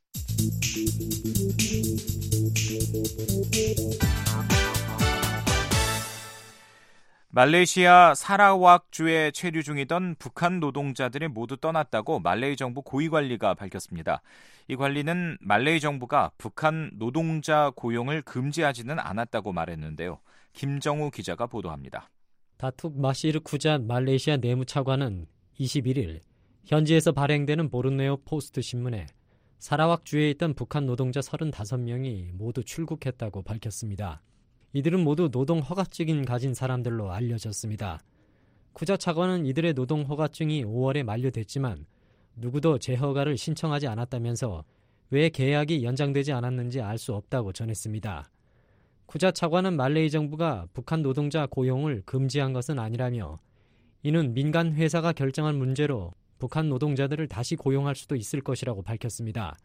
말레이시아 사라왁주에 체류 중이던 북한 노동자들이 모두 떠났다고 말레이 정부 고위관리가 밝혔습니다. 이 관리는 말레이 정부가 북한 노동자 고용을 금지하지는 않았다고 말했는데요. 김정우 기자가 보도합니다. 다툭 마시르 쿠잔 말레이시아 내무차관은 이십일 일 현지에서 발행되는 보르네오 포스트 신문에 사라왁주에 있던 북한 노동자 서른다섯 명이 모두 출국했다고 밝혔습니다. 이들은 모두 노동 허가증인 가진 사람들로 알려졌습니다. 쿠자 차관은 이들의 노동 허가증이 오월에 만료됐지만 누구도 재허가를 신청하지 않았다면서 왜 계약이 연장되지 않았는지 알 수 없다고 전했습니다. 쿠자 차관은 말레이 정부가 북한 노동자 고용을 금지한 것은 아니라며 이는 민간 회사가 결정한 문제로 북한 노동자들을 다시 고용할 수도 있을 것이라고 밝혔습니다.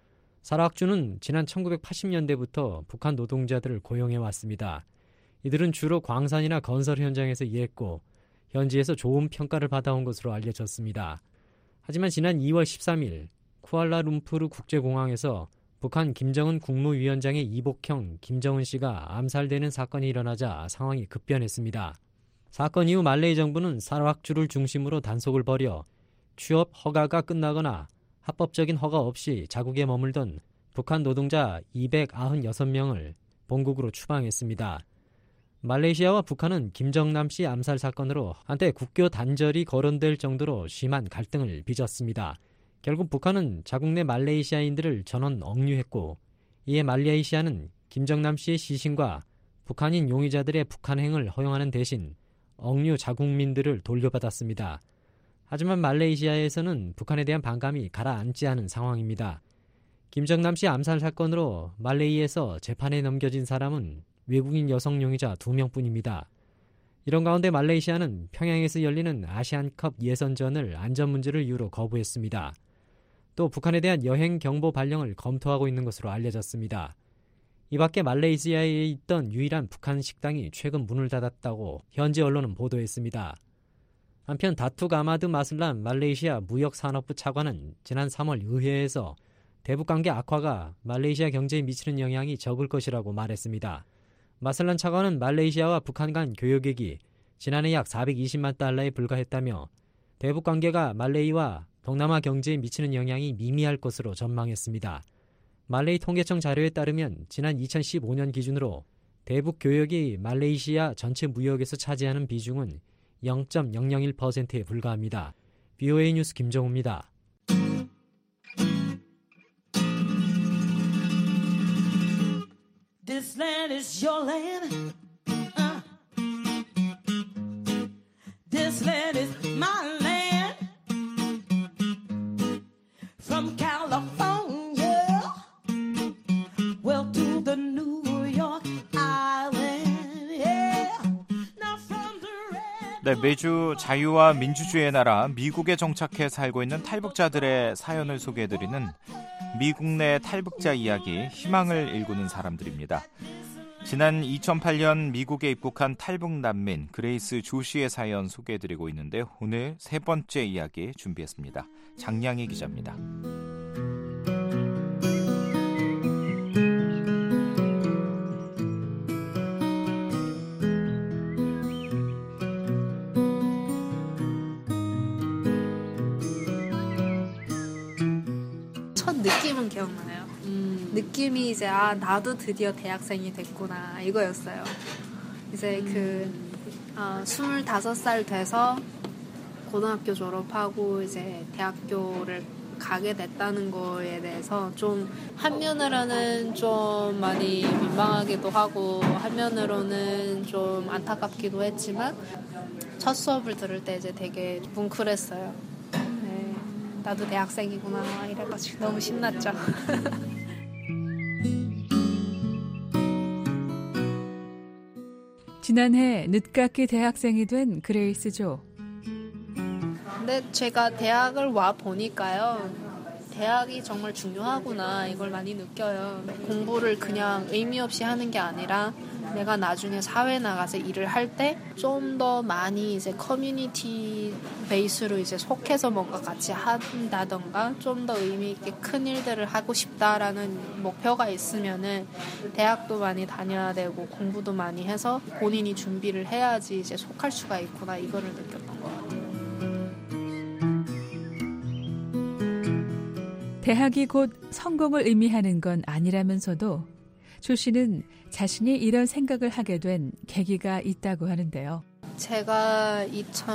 사라왁주는 지난 천구백팔십 년대부터 북한 노동자들을 고용해왔습니다. 이들은 주로 광산이나 건설 현장에서 일했고 현지에서 좋은 평가를 받아온 것으로 알려졌습니다. 하지만 지난 이월 십삼일 쿠알라룸푸르 국제공항에서 북한 김정은 국무위원장의 이복형 김정은 씨가 암살되는 사건이 일어나자 상황이 급변했습니다. 사건 이후 말레이 정부는 사라왁주를 중심으로 단속을 벌여 취업 허가가 끝나거나 합법적인 허가 없이 자국에 머물던 북한 노동자 이백구십육 명을 본국으로 추방했습니다. 말레이시아와 북한은 김정남 씨 암살 사건으로 한때 국교 단절이 거론될 정도로 심한 갈등을 빚었습니다. 결국 북한은 자국 내 말레이시아인들을 전원 억류했고 이에 말레이시아는 김정남 씨의 시신과 북한인 용의자들의 북한행을 허용하는 대신 억류 자국민들을 돌려받았습니다. 하지만 말레이시아에서는 북한에 대한 반감이 가라앉지 않은 상황입니다. 김정남 씨 암살 사건으로 말레이에서 재판에 넘겨진 사람은 외국인 여성 용의자 두 명뿐입니다. 이런 가운데 말레이시아는 평양에서 열리는 아시안컵 예선전을 안전 문제를 이유로 거부했습니다. 또 북한에 대한 여행 경보 발령을 검토하고 있는 것으로 알려졌습니다. 이 밖에 말레이시아에 있던 유일한 북한 식당이 최근 문을 닫았다고 현지 언론은 보도했습니다. 한편 다툭 아마드 마슬란 말레이시아 무역산업부 차관은 지난 삼월 의회에서 대북관계 악화가 말레이시아 경제에 미치는 영향이 적을 것이라고 말했습니다. 마슬란 차관은 말레이시아와 북한 간 교역액이 지난해 약 사백이십만 달러에 불과했다며 대북관계가 말레이와 동남아 경제에 미치는 영향이 미미할 것으로 전망했습니다. 말레이 통계청 자료에 따르면 지난 이천십오 년 기준으로 대북 교역이 말레이시아 전체 무역에서 차지하는 비중은 영 점 영영일 퍼센트에 불과합니다. 브이오에이 뉴스 김정우입니다. This land is your land. Uh. This land is my land. From California, well to the New York Island. Yeah. Now from the red. 네, 매주 자유와 민주주의의 나라 미국에 정착해 살고 있는 탈북자들의 사연을 소개해드리는 미국 내 탈북자 이야기, 희망을 일구는 사람들입니다. 지난 이천팔 년 미국에 입국한 탈북 난민 그레이스 조씨의 사연 소개해드리고 있는데요. 오늘 세 번째 이야기 준비했습니다. 장량희 기자입니다. 첫 느낌은 기억나요. 음. 느낌이 이제 아 나도 드디어 대학생이 됐구나 이거였어요. 이제 음. 그 어, 스물다섯 살 돼서 고등학교 졸업하고 이제 대학교를 가게 됐다는 거에 대해서 좀 한면으로는 좀 많이 민망하기도 하고 한면으로는 좀 안타깝기도 했지만 첫 수업을 들을 때 이제 되게 뭉클했어요. 나도 대학생이구나 이래가지고 너무 신났죠. 지난해 늦깎이 대학생이 된 그레이스 조. 근데 제가 대학을 와 보니까요. 대학이 정말 중요하구나 이걸 많이 느껴요. 공부를 그냥 의미 없이 하는 게 아니라 내가 나중에 사회에 나가서 일을 할 때 좀 더 많이 이제 커뮤니티 베이스로 이제 속해서 뭔가 같이 한다던가 좀 더 의미 있게 큰 일들을 하고 싶다라는 목표가 있으면은 대학도 많이 다녀야 되고 공부도 많이 해서 본인이 준비를 해야지 이제 속할 수가 있구나 이거를 느꼈던 것 같아요. 대학이 곧 성공을 의미하는 건 아니라면서도 조 씨는 자신이 이런 생각을 하게 된 계기가 있다고 하는데요. 제가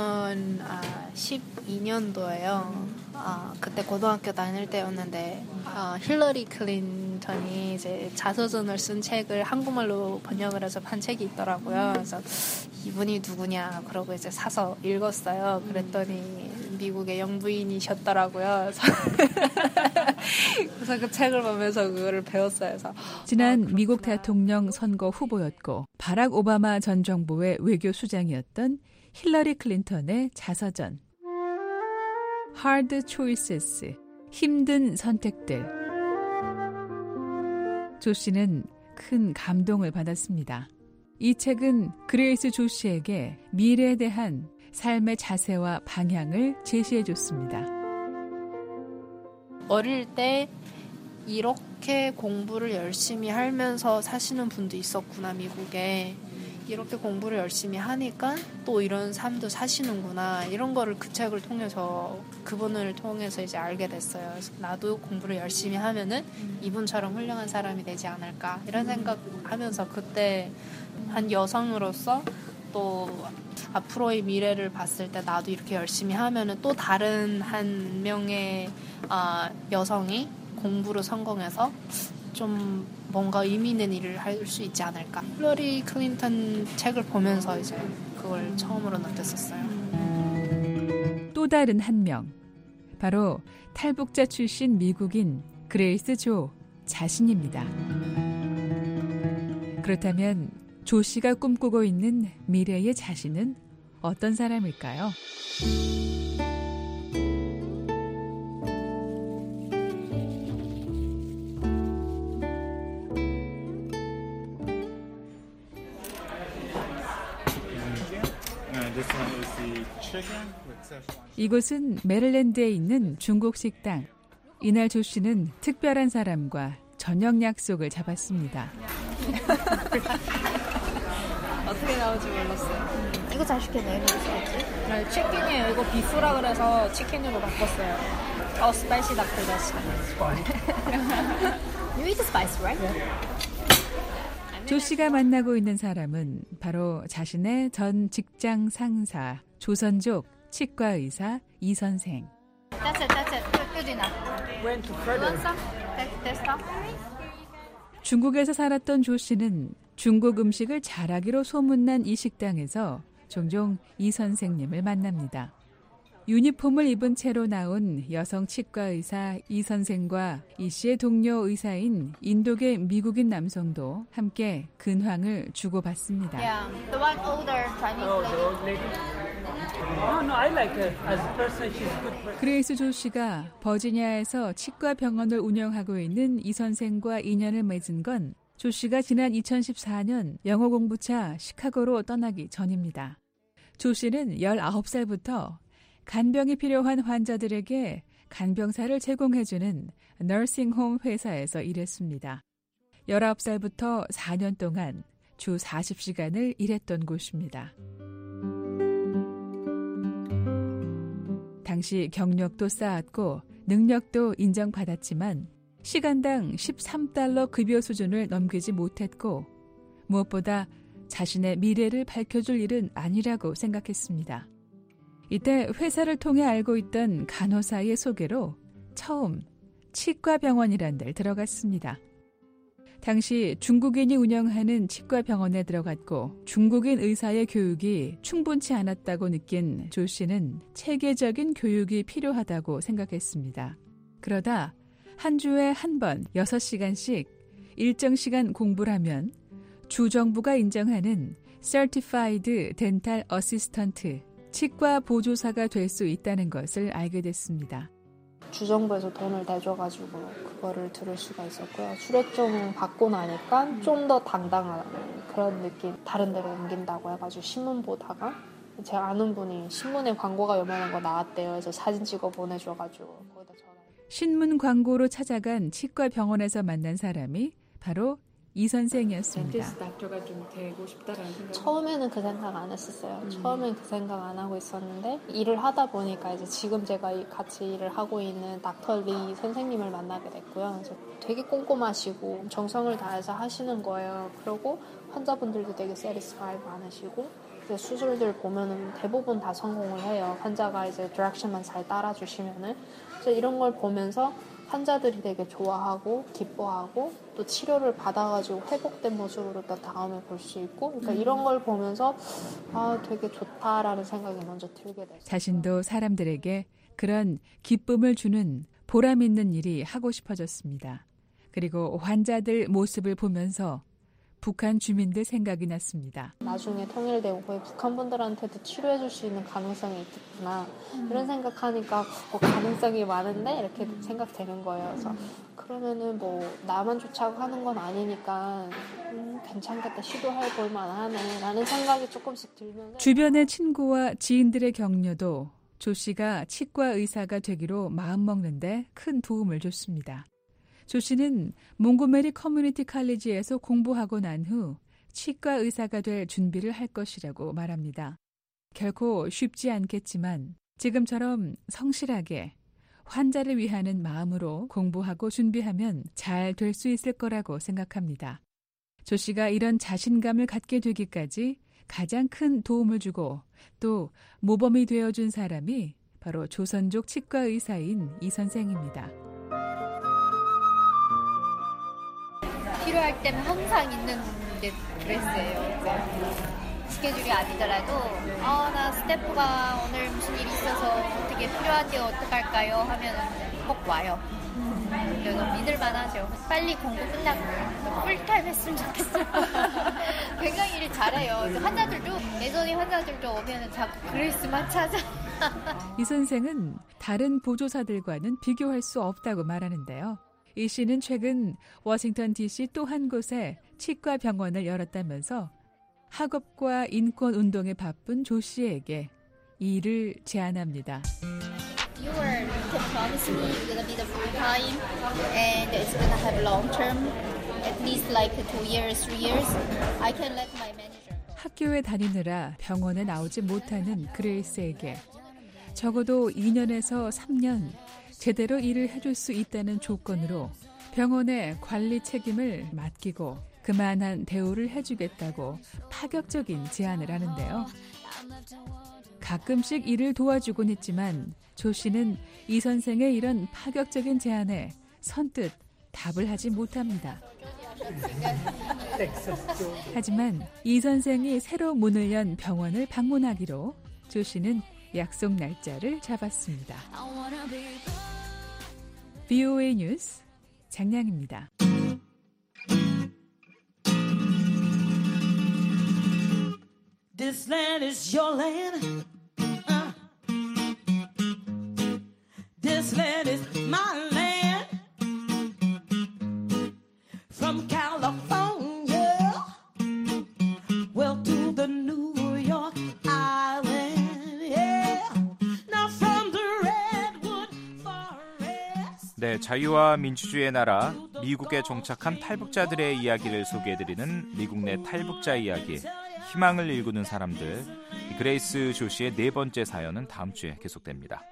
이천십이 년도에요. 아, 그때 고등학교 다닐 때였는데 아, 힐러리 클린턴이 이제 자서전을 쓴 책을 한국말로 번역을 해서 판 책이 있더라고요. 그래서 이분이 누구냐 그러고 이제 사서 읽었어요. 그랬더니 미국의 영부인이셨더라고요. 그래서, 그래서 그 책을 보면서 그거를 배웠어요. 그래서 지난 어, 미국 대통령 선거 후보였고 바락 오바마 전 정부의 외교 수장이었던 힐러리 클린턴의 자서전 Hard Choices, 힘든 선택들. 조 씨는 큰 감동을 받았습니다. 이 책은 그레이스 조 씨에게 미래에 대한 삶의 자세와 방향을 제시해줬습니다. 어릴 때 이렇게 공부를 열심히 하면서 사시는 분도 있었구나, 미국에. 이렇게 공부를 열심히 하니까 또 이런 삶도 사시는구나. 이런 거를 그 책을 통해서, 그분을 통해서 이제 알게 됐어요. 그래서 나도 공부를 열심히 하면은 이분처럼 훌륭한 사람이 되지 않을까. 이런 생각하면서 그때 한 여성으로서 또 앞으로의 미래를 봤을 때 나도 이렇게 열심히 하면은 또 다른 한 명의 어, 여성이 공부로 성공해서 좀 뭔가 의미 있는 일을 할 수 있지 않을까. 힐러리 클린턴 책을 보면서 이제 그걸 처음으로 느꼈었어요. 또 다른 한 명, 바로 탈북자 출신 미국인 그레이스 조 자신입니다. 그렇다면 조 씨가 꿈꾸고 있는 미래의 자신은 어떤 사람일까요? 이곳은 메릴랜드에 있는 중국 식당. 이날 조 씨는 특별한 사람과 저녁 약속을 잡았습니다. 어떻게 나올지 몰랐어요. 음, 이거 잘 시켰네. 네, 치킨이에요. 이거 비프라 그래서 치킨으로 바꿨어요. 어, 스파이시 닭들 다시. You eat the spice, right? 조 씨가 만나고 있는 사람은 바로 자신의 전 직장 상사, 조선족 치과 의사 이 선생. That's it, that's it. Good enough. Went to further. You want some? This stuff? 중국에서 살았던 조 씨는 중국 음식을 잘하기로 소문난 이 식당에서 종종 이 선생님을 만납니다. 유니폼을 입은 채로 나온 여성 치과 의사 이 선생과 이 씨의 동료 의사인 인도계 미국인 남성도 함께 근황을 주고받습니다. Yeah, the one older Chinese lady. Oh, no, I like her. As a person, she's a good person. 그레이스 조 씨가 버지니아에서 치과 병원을 운영하고 있는 이 선생과 인연을 맺은 건 조 씨가 지난 이천십사 년 영어 공부차 시카고로 떠나기 전입니다. 조 씨는 열아홉 살부터 간병이 필요한 환자들에게 간병사를 제공해주는 너싱홈 회사에서 일했습니다. 열아홉 살부터 사 년 동안 주 사십 시간을 일했던 곳입니다. 당시 경력도 쌓았고 능력도 인정받았지만 시간당 십삼 달러 급여 수준을 넘기지 못했고 무엇보다 자신의 미래를 밝혀줄 일은 아니라고 생각했습니다. 이때 회사를 통해 알고 있던 간호사의 소개로 처음 치과병원이란 데를 들어갔습니다. 당시 중국인이 운영하는 치과병원에 들어갔고 중국인 의사의 교육이 충분치 않았다고 느낀 조 씨는 체계적인 교육이 필요하다고 생각했습니다. 그러다 한 주에 한 번 여섯 시간씩 일정 시간 공부를 하면 주정부가 인정하는 Certified Dental Assistant, 치과 보조사가 될 수 있다는 것을 알게 됐습니다. 주정부에서 돈을 내줘가지고 그거를 들을 수가 있었고요. 출액좀 받고 나니까 좀 더 당당한 그런 느낌. 다른 데로 옮긴다고 해가지고 신문 보다가 제 아는 분이 신문에 광고가 요만한 거 나왔대요. 그래서 사진 찍어 보내줘가지고 거기다 전화. 신문 광고로 찾아간 치과 병원에서 만난 사람이 바로 이 선생이었습니다. 덴티스트 닥터가 좀 되고 싶다라는 생각. 처음에는 그 생각 안 했었어요. 음. 처음엔 그 생각 안 하고 있었는데 일을 하다 보니까 이제 지금 제가 같이 일을 하고 있는 닥터 리 선생님을 만나게 됐고요. 그래서 되게 꼼꼼하시고 정성을 다해서 하시는 거예요. 그리고 환자분들도 되게 세티스파이 많으시고 수술들 보면은 대부분 다 성공을 해요. 환자가 이제 디렉션만 잘 따라주시면은. 그래서 이런 걸 보면서 환자들이 되게 좋아하고 기뻐하고 또 치료를 받아가지고 회복된 모습으로 또 다음에 볼 수 있고 그러니까 이런 걸 보면서 아 되게 좋다라는 생각이 먼저 들게 됐어요. 자신도 사람들에게 그런 기쁨을 주는 보람 있는 일이 하고 싶어졌습니다. 그리고 환자들 모습을 보면서 북한 주민들 생각이 났습니다. 나중에 통일되고 거의 북한 분들한테도 치료해 줄 수 있는 가능성이 있겠구나. 음. 이런 생각하니까 뭐 가능성이 많은데 이렇게 음. 생각되는 거예요. 그래서 그러면은 뭐 나만 좋자고 하는 건 아니니까 음, 괜찮겠다. 시도해 볼 만하네. 라는 생각이 조금씩 들면서 주변의 친구와 지인들의 격려도 조 씨가 치과 의사가 되기로 마음먹는데 큰 도움을 줬습니다. 조 씨는 몽고메리 커뮤니티 칼리지에서 공부하고 난 후 치과 의사가 될 준비를 할 것이라고 말합니다. 결코 쉽지 않겠지만 지금처럼 성실하게 환자를 위하는 마음으로 공부하고 준비하면 잘 될 수 있을 거라고 생각합니다. 조 씨가 이런 자신감을 갖게 되기까지 가장 큰 도움을 주고 또 모범이 되어준 사람이 바로 조선족 치과 의사인 이 선생입니다. 필요할 때는 항상 있는 게 드레스예요. 스케줄이 아니더라도 아, 나 스태프가 오늘 무슨 일이 있어서 어떻게 필요한데요 어떡할까요 하면 꼭 와요. 그래서 믿을만하죠. 빨리 공부 끝나고 풀타임 했으면 좋겠어요. 굉장히 일 잘해요. 환자들도 예전에 환자들도 오면 자꾸 그레이스만 찾아. 이 선생은 다른 보조사들과는 비교할 수 없다고 말하는데요. 이 씨는 최근 워싱턴 디씨 또 한 곳에 치과 병원을 열었다면서 학업과 인권 운동에 바쁜 조 씨에게 이 일을 제안합니다. You were to promise me you're gonna be the full time and it's gonna have long term, at least like two years, three years. I can let my manager. 학교에 다니느라 병원에 나오지 못하는 그레이스에게 적어도 이 년에서 삼 년 제대로 일을 해줄 수 있다는 조건으로 병원의 관리 책임을 맡기고 그만한 대우를 해주겠다고 파격적인 제안을 하는데요. 가끔씩 일을 도와주곤 했지만 조 씨는 이 선생의 이런 파격적인 제안에 선뜻 답을 하지 못합니다. 하지만 이 선생이 새로 문을 연 병원을 방문하기로 조 씨는 약속 날짜를 잡았습니다. 브이오에이 뉴스 장량입니다. This land is your land. Uh. This land is my land. From California, well to the New York Island. Yeah. Now from the redwood forest. 네, 자유와 민주주의의 나라 미국에 정착한 탈북자들의 이야기를 소개해드리는 미국 내 탈북자 이야기. 희망을 일구는 사람들, 그레이스 조 씨의 네 번째 사연은 다음 주에 계속됩니다.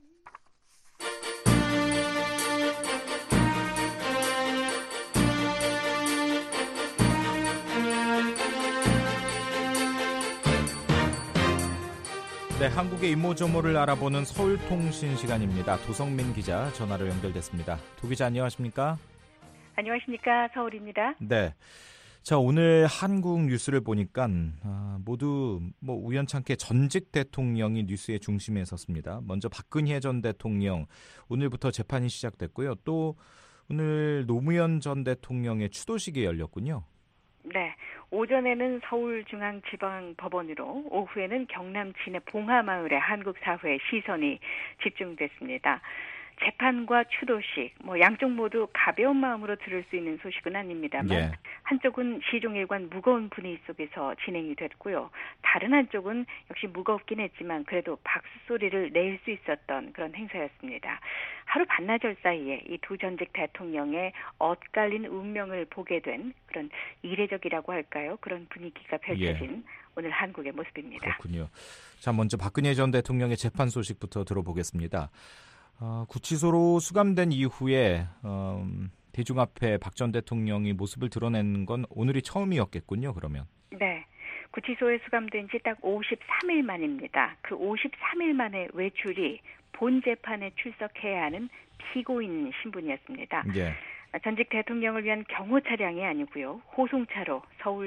네, 한국의 이모저모를 알아보는 서울통신 시간입니다. 도성민 기자 전화로 연결됐습니다. 도 기자 안녕하십니까? 안녕하십니까? 서울입니다. 네. 자, 오늘 한국 뉴스를 보니까 아, 모두 뭐 우연찮게 전직 대통령이 뉴스의 중심에 섰습니다. 먼저 박근혜 전 대통령 오늘부터 재판이 시작됐고요. 또 오늘 노무현 전 대통령의 추도식이 열렸군요. 네. 오전에는 서울중앙지방법원으로 오후에는 경남 진해 봉하마을의 한국사회의 시선이 집중됐습니다. 재판과 추도식 뭐 양쪽 모두 가벼운 마음으로 들을 수 있는 소식은 아닙니다만 예. 한쪽은 시종일관 무거운 분위기 속에서 진행이 됐고요. 다른 한쪽은 역시 무겁긴 했지만 그래도 박수 소리를 낼 수 있었던 그런 행사였습니다. 하루 반나절 사이에 이 두 전직 대통령의 엇갈린 운명을 보게 된 그런 이례적이라고 할까요? 그런 분위기가 펼쳐진 예. 오늘 한국의 모습입니다. 그렇군요. 자, 먼저 박근혜 전 대통령의 재판 소식부터 들어보겠습니다. 어, 구치소로 수감된 이후에 어, 대중 앞에 박 전 대통령이 모습을 드러낸 건 오늘이 처음이었겠군요. 그러면. 네. 구치소에 수감된 지 딱 오십삼 일 만입니다. 그 오십삼 일 만에 외출이 본 재판에 출석해야 하는 피고인 신분이었습니다. 예. 전직 대통령을 위한 경호 차량이 아니고요. 호송차로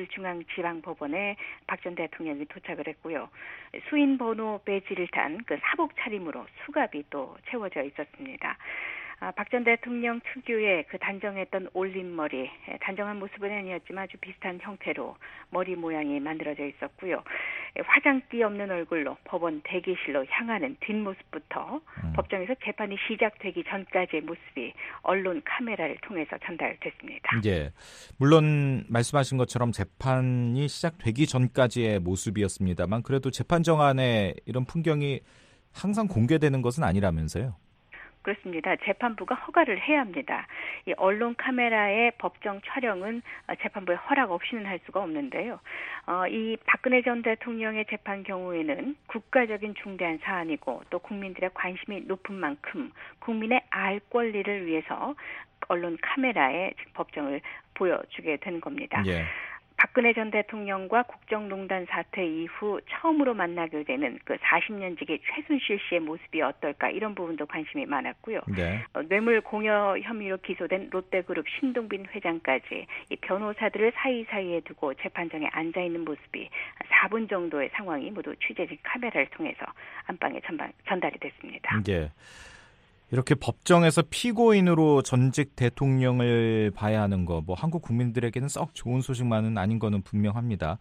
서울중앙지방법원에 박 전 대통령이 도착을 했고요. 수인 번호 배지를 탄 그 사복 차림으로 수갑이 또 채워져 있었습니다. 아, 박 전 대통령 특유의 그 단정했던 올림머리, 단정한 모습은 아니었지만 아주 비슷한 형태로 머리 모양이 만들어져 있었고요. 화장기 없는 얼굴로 법원 대기실로 향하는 뒷모습부터 음. 법정에서 재판이 시작되기 전까지의 모습이 언론 카메라를 통해서 전달됐습니다. 예, 물론 말씀하신 것처럼 재판이 시작되기 전까지의 모습이었습니다만 그래도 재판정 안에 이런 풍경이 항상 공개되는 것은 아니라면서요? 그렇습니다. 재판부가 허가를 해야 합니다. 이 언론 카메라의 법정 촬영은 재판부의 허락 없이는 할 수가 없는데요. 어, 이 박근혜 전 대통령의 재판 경우에는 국가적인 중대한 사안이고 또 국민들의 관심이 높은 만큼 국민의 알 권리를 위해서 언론 카메라에 법정을 보여주게 된 겁니다. 예. 박근혜 전 대통령과 국정농단 사태 이후 처음으로 만나게 되는 그 사십 년지기 최순실 씨의 모습이 어떨까 이런 부분도 관심이 많았고요. 네. 어, 뇌물 공여 혐의로 기소된 롯데그룹 신동빈 회장까지 이 변호사들을 사이사이에 두고 재판정에 앉아있는 모습이 사 분 정도의 상황이 모두 취재진 카메라를 통해서 안방에 전방, 전달이 됐습니다. 네. 이렇게 법정에서 피고인으로 전직 대통령을 봐야 하는 거, 뭐 한국 국민들에게는 썩 좋은 소식만은 아닌 거는 분명합니다.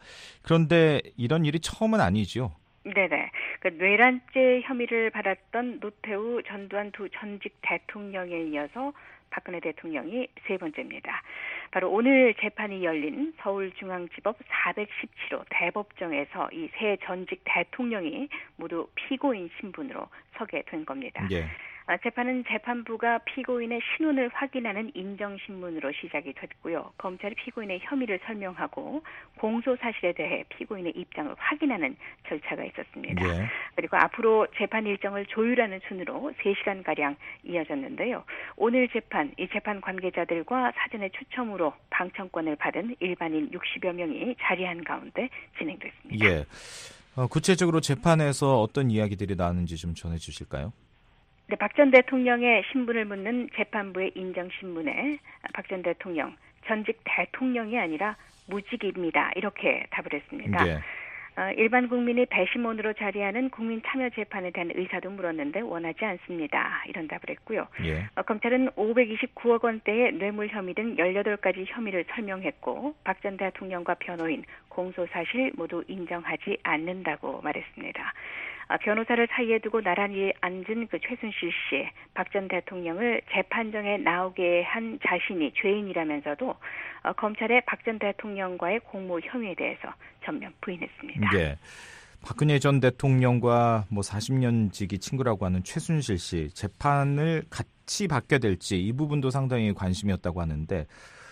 그런데 이런 일이 처음은 아니죠. 네네. 그 뇌란죄 혐의를 받았던 노태우, 전두환 두 전직 대통령에 이어서 박근혜 대통령이 세 번째입니다. 바로 오늘 재판이 열린 서울중앙지법 사백십칠 호 대법정에서 이 세 전직 대통령이 모두 피고인 신분으로 서게 된 겁니다. 예. 재판은 재판부가 피고인의 신원을 확인하는 인정신문으로 시작이 됐고요. 검찰이 피고인의 혐의를 설명하고 공소사실에 대해 피고인의 입장을 확인하는 절차가 있었습니다. 예. 그리고 앞으로 재판 일정을 조율하는 순으로 세 시간가량 이어졌는데요. 오늘 재판, 이 재판 관계자들과 사전의 추첨으로 방청권을 받은 일반인 육십여 명이 자리한 가운데 진행됐습니다. 예. 어, 구체적으로 재판에서 어떤 이야기들이 나왔는지 좀 전해주실까요? 네, 박 전 대통령의 신분을 묻는 재판부의 인정신문에 박 전 대통령, 전직 대통령이 아니라 무직입니다. 이렇게 답을 했습니다. 예. 어, 일반 국민이 배심원으로 자리하는 국민참여재판에 대한 의사도 물었는데 원하지 않습니다. 이런 답을 했고요. 예. 어, 검찰은 오백이십구억 원대의 뇌물 혐의 등 열여덟 가지 혐의를 설명했고 박 전 대통령과 변호인, 공소사실 모두 인정하지 않는다고 말했습니다. 변호사를 사이에 두고 나란히 앉은 그 최순실 씨, 박 전 대통령을 재판정에 나오게 한 자신이 죄인이라면서도 어, 검찰의 박 전 대통령과의 공모 혐의에 대해서 전면 부인했습니다. 네. 박근혜 전 대통령과 뭐 사십 년 지기 친구라고 하는 최순실 씨 재판을 같이 받게 될지 이 부분도 상당히 관심이었다고 하는데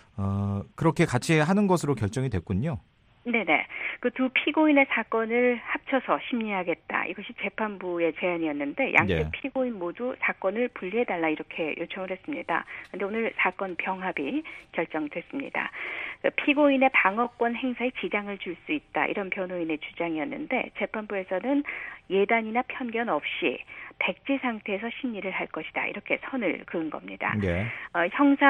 어, 그렇게 같이 하는 것으로 결정이 됐군요. 네네. 그 두 피고인의 사건을 합쳐서 심리하겠다. 이것이 재판부의 제안이었는데 양쪽 네. 피고인 모두 사건을 분리해달라 이렇게 요청을 했습니다. 그런데 오늘 사건 병합이 결정됐습니다. 그 피고인의 방어권 행사에 지장을 줄 수 있다. 이런 변호인의 주장이었는데 재판부에서는 예단이나 편견 없이 백지 상태에서 심리를 할 것이다. 이렇게 선을 그은 겁니다. 네. 어,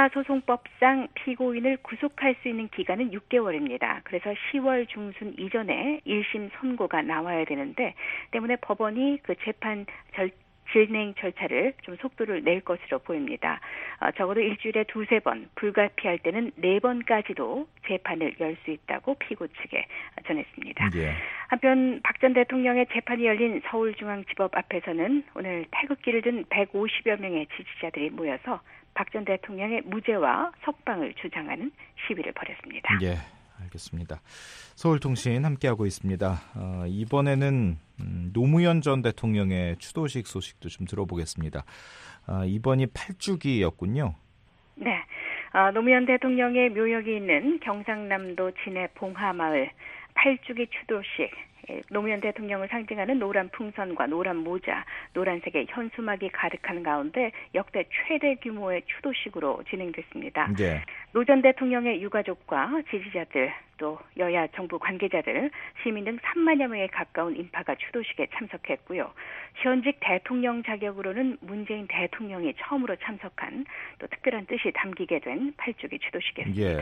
형사소송법상 피고인을 구속할 수 있는 기간은 육 개월입니다. 그래서 시월 중순 이전에 일 심 선고가 나와야 되는데 때문에 법원이 그 재판 절 진행 절차를 좀 속도를 낼 것으로 보입니다. 어, 적어도 일주일에 두세 번, 불가피할 때는 네 번까지도 재판을 열 수 있다고 피고 측에 전했습니다. 예. 한편 박 전 대통령의 재판이 열린 서울중앙지법 앞에서는 오늘 태극기를 든 백오십여 명의 지지자들이 모여서 박 전 대통령의 무죄와 석방을 주장하는 시위를 벌였습니다. 예, 알겠습니다. 서울통신 함께하고 있습니다. 어, 이번에는 음, 노무현 전 대통령의 추도식 소식도 좀 들어보겠습니다. 어, 이번이 팔 주기였군요. 네, 어, 노무현 대통령의 묘역이 있는 경상남도 진해 봉하마을 팔 주기 추도식. 노무현 대통령을 상징하는 노란 풍선과 노란 모자, 노란색의 현수막이 가득한 가운데 역대 최대 규모의 추도식으로 진행됐습니다. 네. 노 전 대통령의 유가족과 지지자들, 또 여야 정부 관계자들, 시민 등 삼만여 명에 가까운 인파가 추도식에 참석했고요. 현직 대통령 자격으로는 문재인 대통령이 처음으로 참석한 또 특별한 뜻이 담기게 된 팔 주기 추도식이었습니다. 예.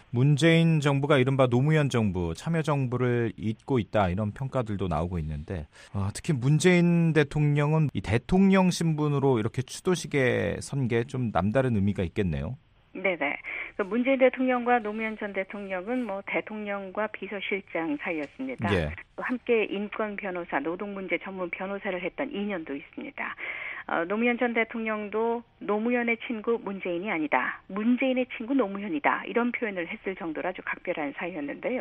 문재인 정부가 이른바 노무현 정부, 참여정부를 잇고 있다 이런 평가들도 나오고 있는데 어, 특히 문재인 대통령은 이 대통령 신분으로 이렇게 추도식에 선 게 좀 남다른 의미가 있겠네요. 네네. 그 문재인 대통령과 노무현 전 대통령은 뭐 대통령과 비서실장 사이였습니다. 예. 또 함께 인권 변호사, 노동 문제 전문 변호사를 했던 인연도 있습니다. 어, 노무현 전 대통령도 노무현의 친구 문재인이 아니다. 문재인의 친구 노무현이다. 이런 표현을 했을 정도로 아주 각별한 사이였는데요.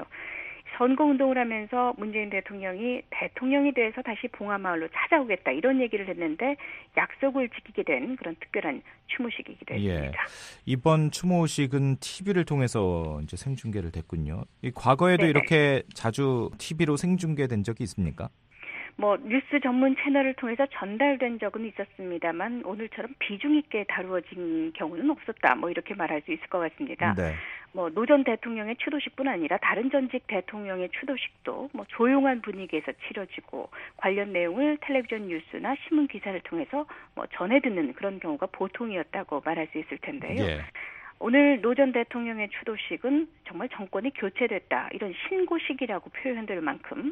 선거운동을 하면서 문재인 대통령이 대통령이 돼서 다시 봉하마을로 찾아오겠다 이런 얘기를 했는데 약속을 지키게 된 그런 특별한 추모식이기도 했습니다. 예. 이번 추모식은 티비를 통해서 이제 생중계를 됐군요. 이 과거에도 네네. 이렇게 자주 티비로 생중계된 적이 있습니까? 뭐 뉴스 전문 채널을 통해서 전달된 적은 있었습니다만 오늘처럼 비중 있게 다루어진 경우는 없었다. 뭐 이렇게 말할 수 있을 것 같습니다. 네. 뭐 노 전 대통령의 추도식뿐 아니라 다른 전직 대통령의 추도식도 뭐 조용한 분위기에서 치러지고 관련 내용을 텔레비전 뉴스나 신문 기사를 통해서 뭐 전해 듣는 그런 경우가 보통이었다고 말할 수 있을 텐데요. 예. 오늘 노 전 대통령의 추도식은 정말 정권이 교체됐다 이런 신고식이라고 표현될 만큼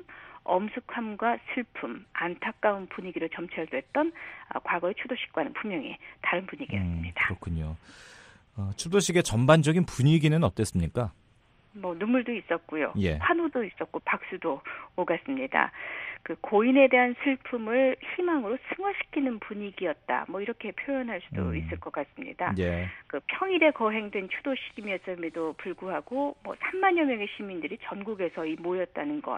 엄숙함과 슬픔, 안타까운 분위기로 점철됐던 과거의 추도식과는 분명히 다른 분위기였습니다. 음, 그렇군요. 어, 추도식의 전반적인 분위기는 어땠습니까? 뭐 눈물도 있었고요. 예. 환호도 있었고 박수도 오갔습니다. 그 고인에 대한 슬픔을 희망으로 승화시키는 분위기였다. 뭐 이렇게 표현할 수도 음. 있을 것 같습니다. 예. 그 평일에 거행된 추도식임에도 불구하고 뭐 삼만여 명의 시민들이 전국에서 이 모였다는 것.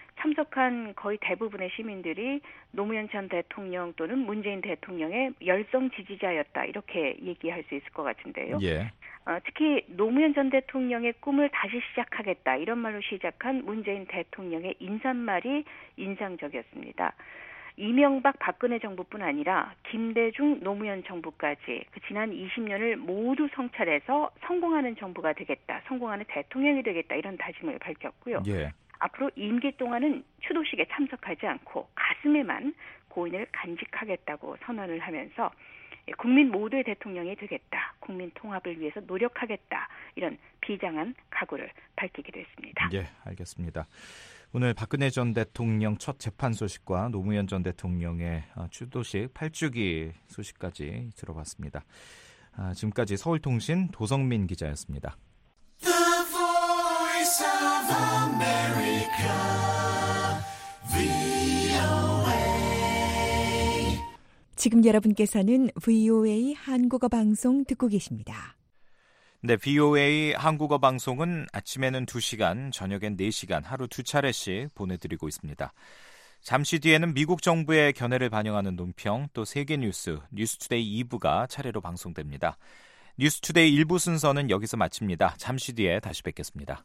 참석한 거의 대부분의 시민들이 노무현 전 대통령 또는 문재인 대통령의 열성 지지자였다. 이렇게 얘기할 수 있을 것 같은데요. 예. 어, 특히 노무현 전 대통령의 꿈을 다시 시작하겠다. 이런 말로 시작한 문재인 대통령의 인사말이 인상적이었습니다. 이명박 박근혜 정부뿐 아니라 김대중 노무현 정부까지 그 지난 이십 년을 모두 성찰해서 성공하는 정부가 되겠다. 성공하는 대통령이 되겠다. 이런 다짐을 밝혔고요. 예. 앞으로 임기 동안은 추도식에 참석하지 않고 가슴에만 고인을 간직하겠다고 선언을 하면서 국민 모두의 대통령이 되겠다. 국민 통합을 위해서 노력하겠다. 이런 비장한 각오를 밝히기도 했습니다. 예, 알겠습니다. 오늘 박근혜 전 대통령 첫 재판 소식과 노무현 전 대통령의 추도식 팔 주기 소식까지 들어봤습니다. 아, 지금까지 서울통신 도성민 기자였습니다. 지금 여러분께서는 브이오에이 한국어 방송 듣고 계십니다. 네, 브이오에이 한국어 방송은 아침에는 두 시간, 저녁엔 네 시간, 하루 두 차례씩 보내드리고 있습니다. 잠시 뒤에는 미국 정부의 견해를 반영하는 논평, 또 세계 뉴스, 뉴스투데이 이 부가 차례로 방송됩니다. 뉴스투데이 일 부 순서는 여기서 마칩니다. 잠시 뒤에 다시 뵙겠습니다.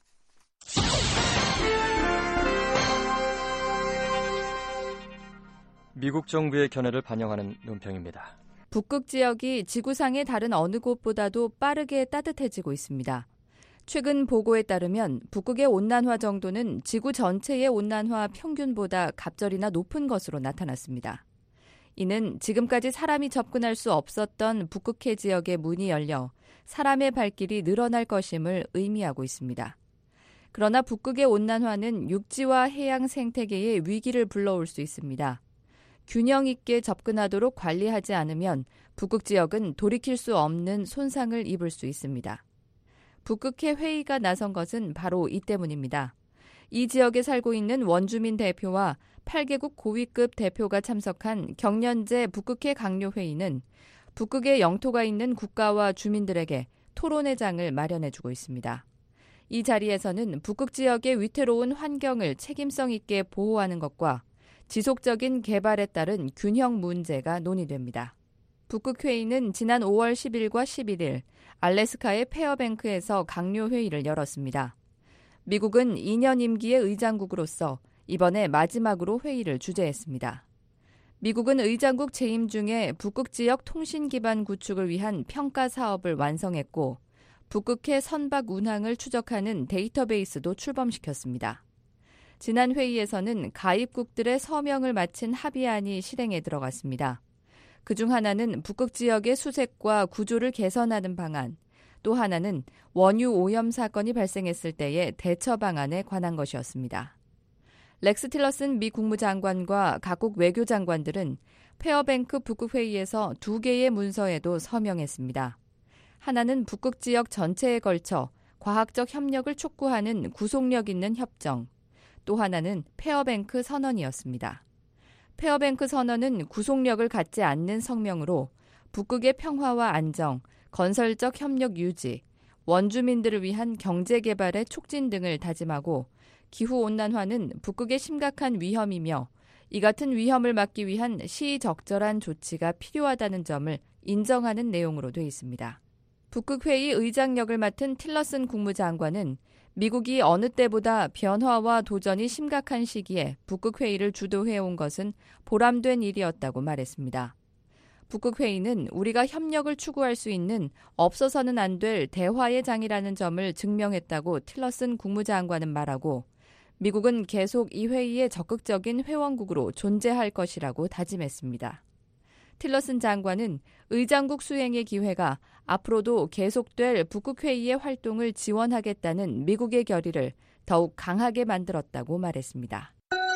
미국 정부의 견해를 반영하는 논평입니다. 북극 지역이 지구상의 다른 어느 곳보다도 빠르게 따뜻해지고 있습니다. 최근 보고에 따르면 북극의 온난화 정도는 지구 전체의 온난화 평균보다 갑절이나 높은 것으로 나타났습니다. 이는 지금까지 사람이 접근할 수 없었던 북극해 지역의 문이 열려 사람의 발길이 늘어날 것임을 의미하고 있습니다. 그러나 북극의 온난화는 육지와 해양 생태계에 위기를 불러올 수 있습니다. 균형 있게 접근하도록 관리하지 않으면 북극 지역은 돌이킬 수 없는 손상을 입을 수 있습니다. 북극해 회의가 나선 것은 바로 이 때문입니다. 이 지역에 살고 있는 원주민 대표와 팔 개국 고위급 대표가 참석한 경년제 북극해 강요회의는 북극의 영토가 있는 국가와 주민들에게 토론의 장을 마련해주고 있습니다. 이 자리에서는 북극 지역의 위태로운 환경을 책임성 있게 보호하는 것과 지속적인 개발에 따른 균형 문제가 논의됩니다. 북극회의는 지난 오월 십일과 십일일 알래스카의 페어뱅크에서 강요회의를 열었습니다. 미국은 이 년 임기의 의장국으로서 이번에 마지막으로 회의를 주재했습니다. 미국은 의장국 재임 중에 북극 지역 통신 기반 구축을 위한 평가 사업을 완성했고 북극해 선박 운항을 추적하는 데이터베이스도 출범시켰습니다. 지난 회의에서는 가입국들의 서명을 마친 합의안이 실행에 들어갔습니다. 그중 하나는 북극 지역의 수색과 구조를 개선하는 방안, 또 하나는 원유 오염 사건이 발생했을 때의 대처 방안에 관한 것이었습니다. 렉스 틸러슨 미 국무장관과 각국 외교장관들은 페어뱅크 북극회의에서 두 개의 문서에도 서명했습니다. 하나는 북극 지역 전체에 걸쳐 과학적 협력을 촉구하는 구속력 있는 협정, 또 하나는 페어뱅크 선언이었습니다. 페어뱅크 선언은 구속력을 갖지 않는 성명으로 북극의 평화와 안정, 건설적 협력 유지, 원주민들을 위한 경제 개발의 촉진 등을 다짐하고 기후온난화는 북극의 심각한 위험이며 이 같은 위험을 막기 위한 시적절한 조치가 필요하다는 점을 인정하는 내용으로 돼 있습니다. 북극회의 의장역을 맡은 틸러슨 국무장관은 미국이 어느 때보다 변화와 도전이 심각한 시기에 북극회의를 주도해온 것은 보람된 일이었다고 말했습니다. 북극회의는 우리가 협력을 추구할 수 있는 없어서는 안 될 대화의 장이라는 점을 증명했다고 틸러슨 국무장관은 말하고 미국은 계속 이 회의에 적극적인 회원국으로 존재할 것이라고 다짐했습니다. 틸러슨 장관은 의장국 수행의 기회가 앞으로도 계속될 북극회의의 활동을 지원하겠다는 미국의 결의를 더욱 강하게 만들었다고 말했습니다.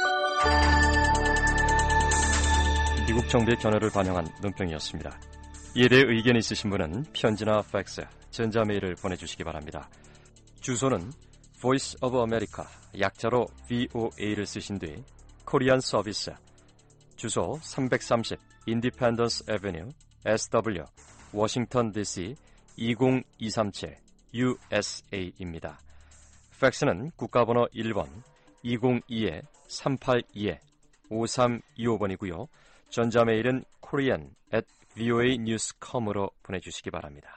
미국 정부의 견해를 반영한 논평이었습니다. 이에 대해 의견이 있으신 분은 편지나 팩스, 전자메일을 보내주시기 바랍니다. 주소는 Voice of America, 약자로 브이오에이를 쓰신 뒤 코리안 서비스, 주소 삼백삼십 인디펜던스 애베뉴, 에스더블유, 워싱턴 디씨 이공이삼칠 유에스에이입니다. 팩스는 국가번호 일 번 이공이 삼팔이 오삼이오 번이고요. 전자메일은 korean at voa news dot com으로 보내주시기 바랍니다.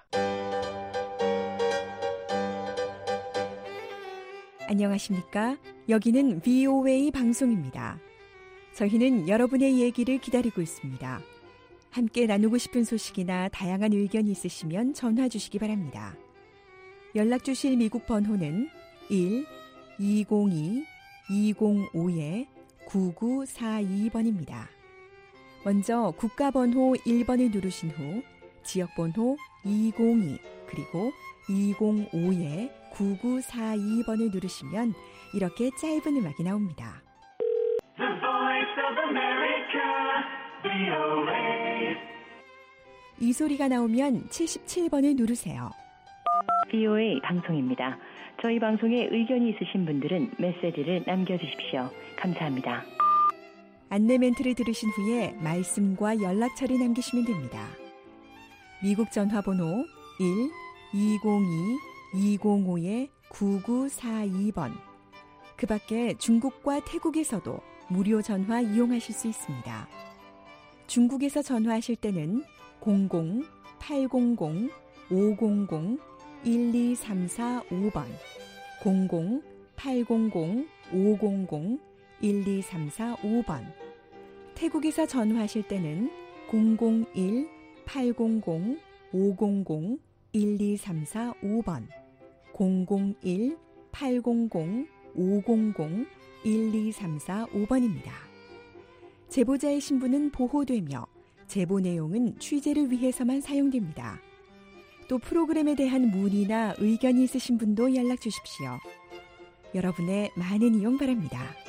안녕하십니까? 여기는 브이오에이 방송입니다. 저희는 여러분의 얘기를 기다리고 있습니다. 함께 나누고 싶은 소식이나 다양한 의견이 있으시면 전화 주시기 바랍니다. 연락 주실 미국 번호는 일 이공이 이공오 구구사이 번입니다. 먼저 국가번호 일 번을 누르신 후 지역번호 이공이 그리고 이공오 구구사이 번을 누르시면 이렇게 짧은 음악이 나옵니다. The Voice of America, 브이오에이. 이 소리가 나오면 칠십칠 번을 누르세요. 브이오에이 방송입니다. 저희 방송에 의견이 있으신 분들은 메시지를 남겨주십시오. 감사합니다. 안내 멘트를 들으신 후에 말씀과 연락처를 남기시면 됩니다. 미국 전화번호 일 이공이 이공오 구구사이 번. 그 밖에 중국과 태국에서도 무료 전화 이용하실 수 있습니다. 중국에서 전화하실 때는 공공 팔공공 오공공 일이삼사오 번, 공공 팔공공 오공공 일이삼사오 번. 태국에서 전화하실 때는 공공일 팔공공 오공공 일이삼사오 번, 공공일 팔공공 오공공 일이삼사오 번입니다. 제보자의 신분은 보호되며 제보 내용은 취재를 위해서만 사용됩니다. 또 프로그램에 대한 문의나 의견이 있으신 분도 연락 주십시오. 여러분의 많은 이용 바랍니다.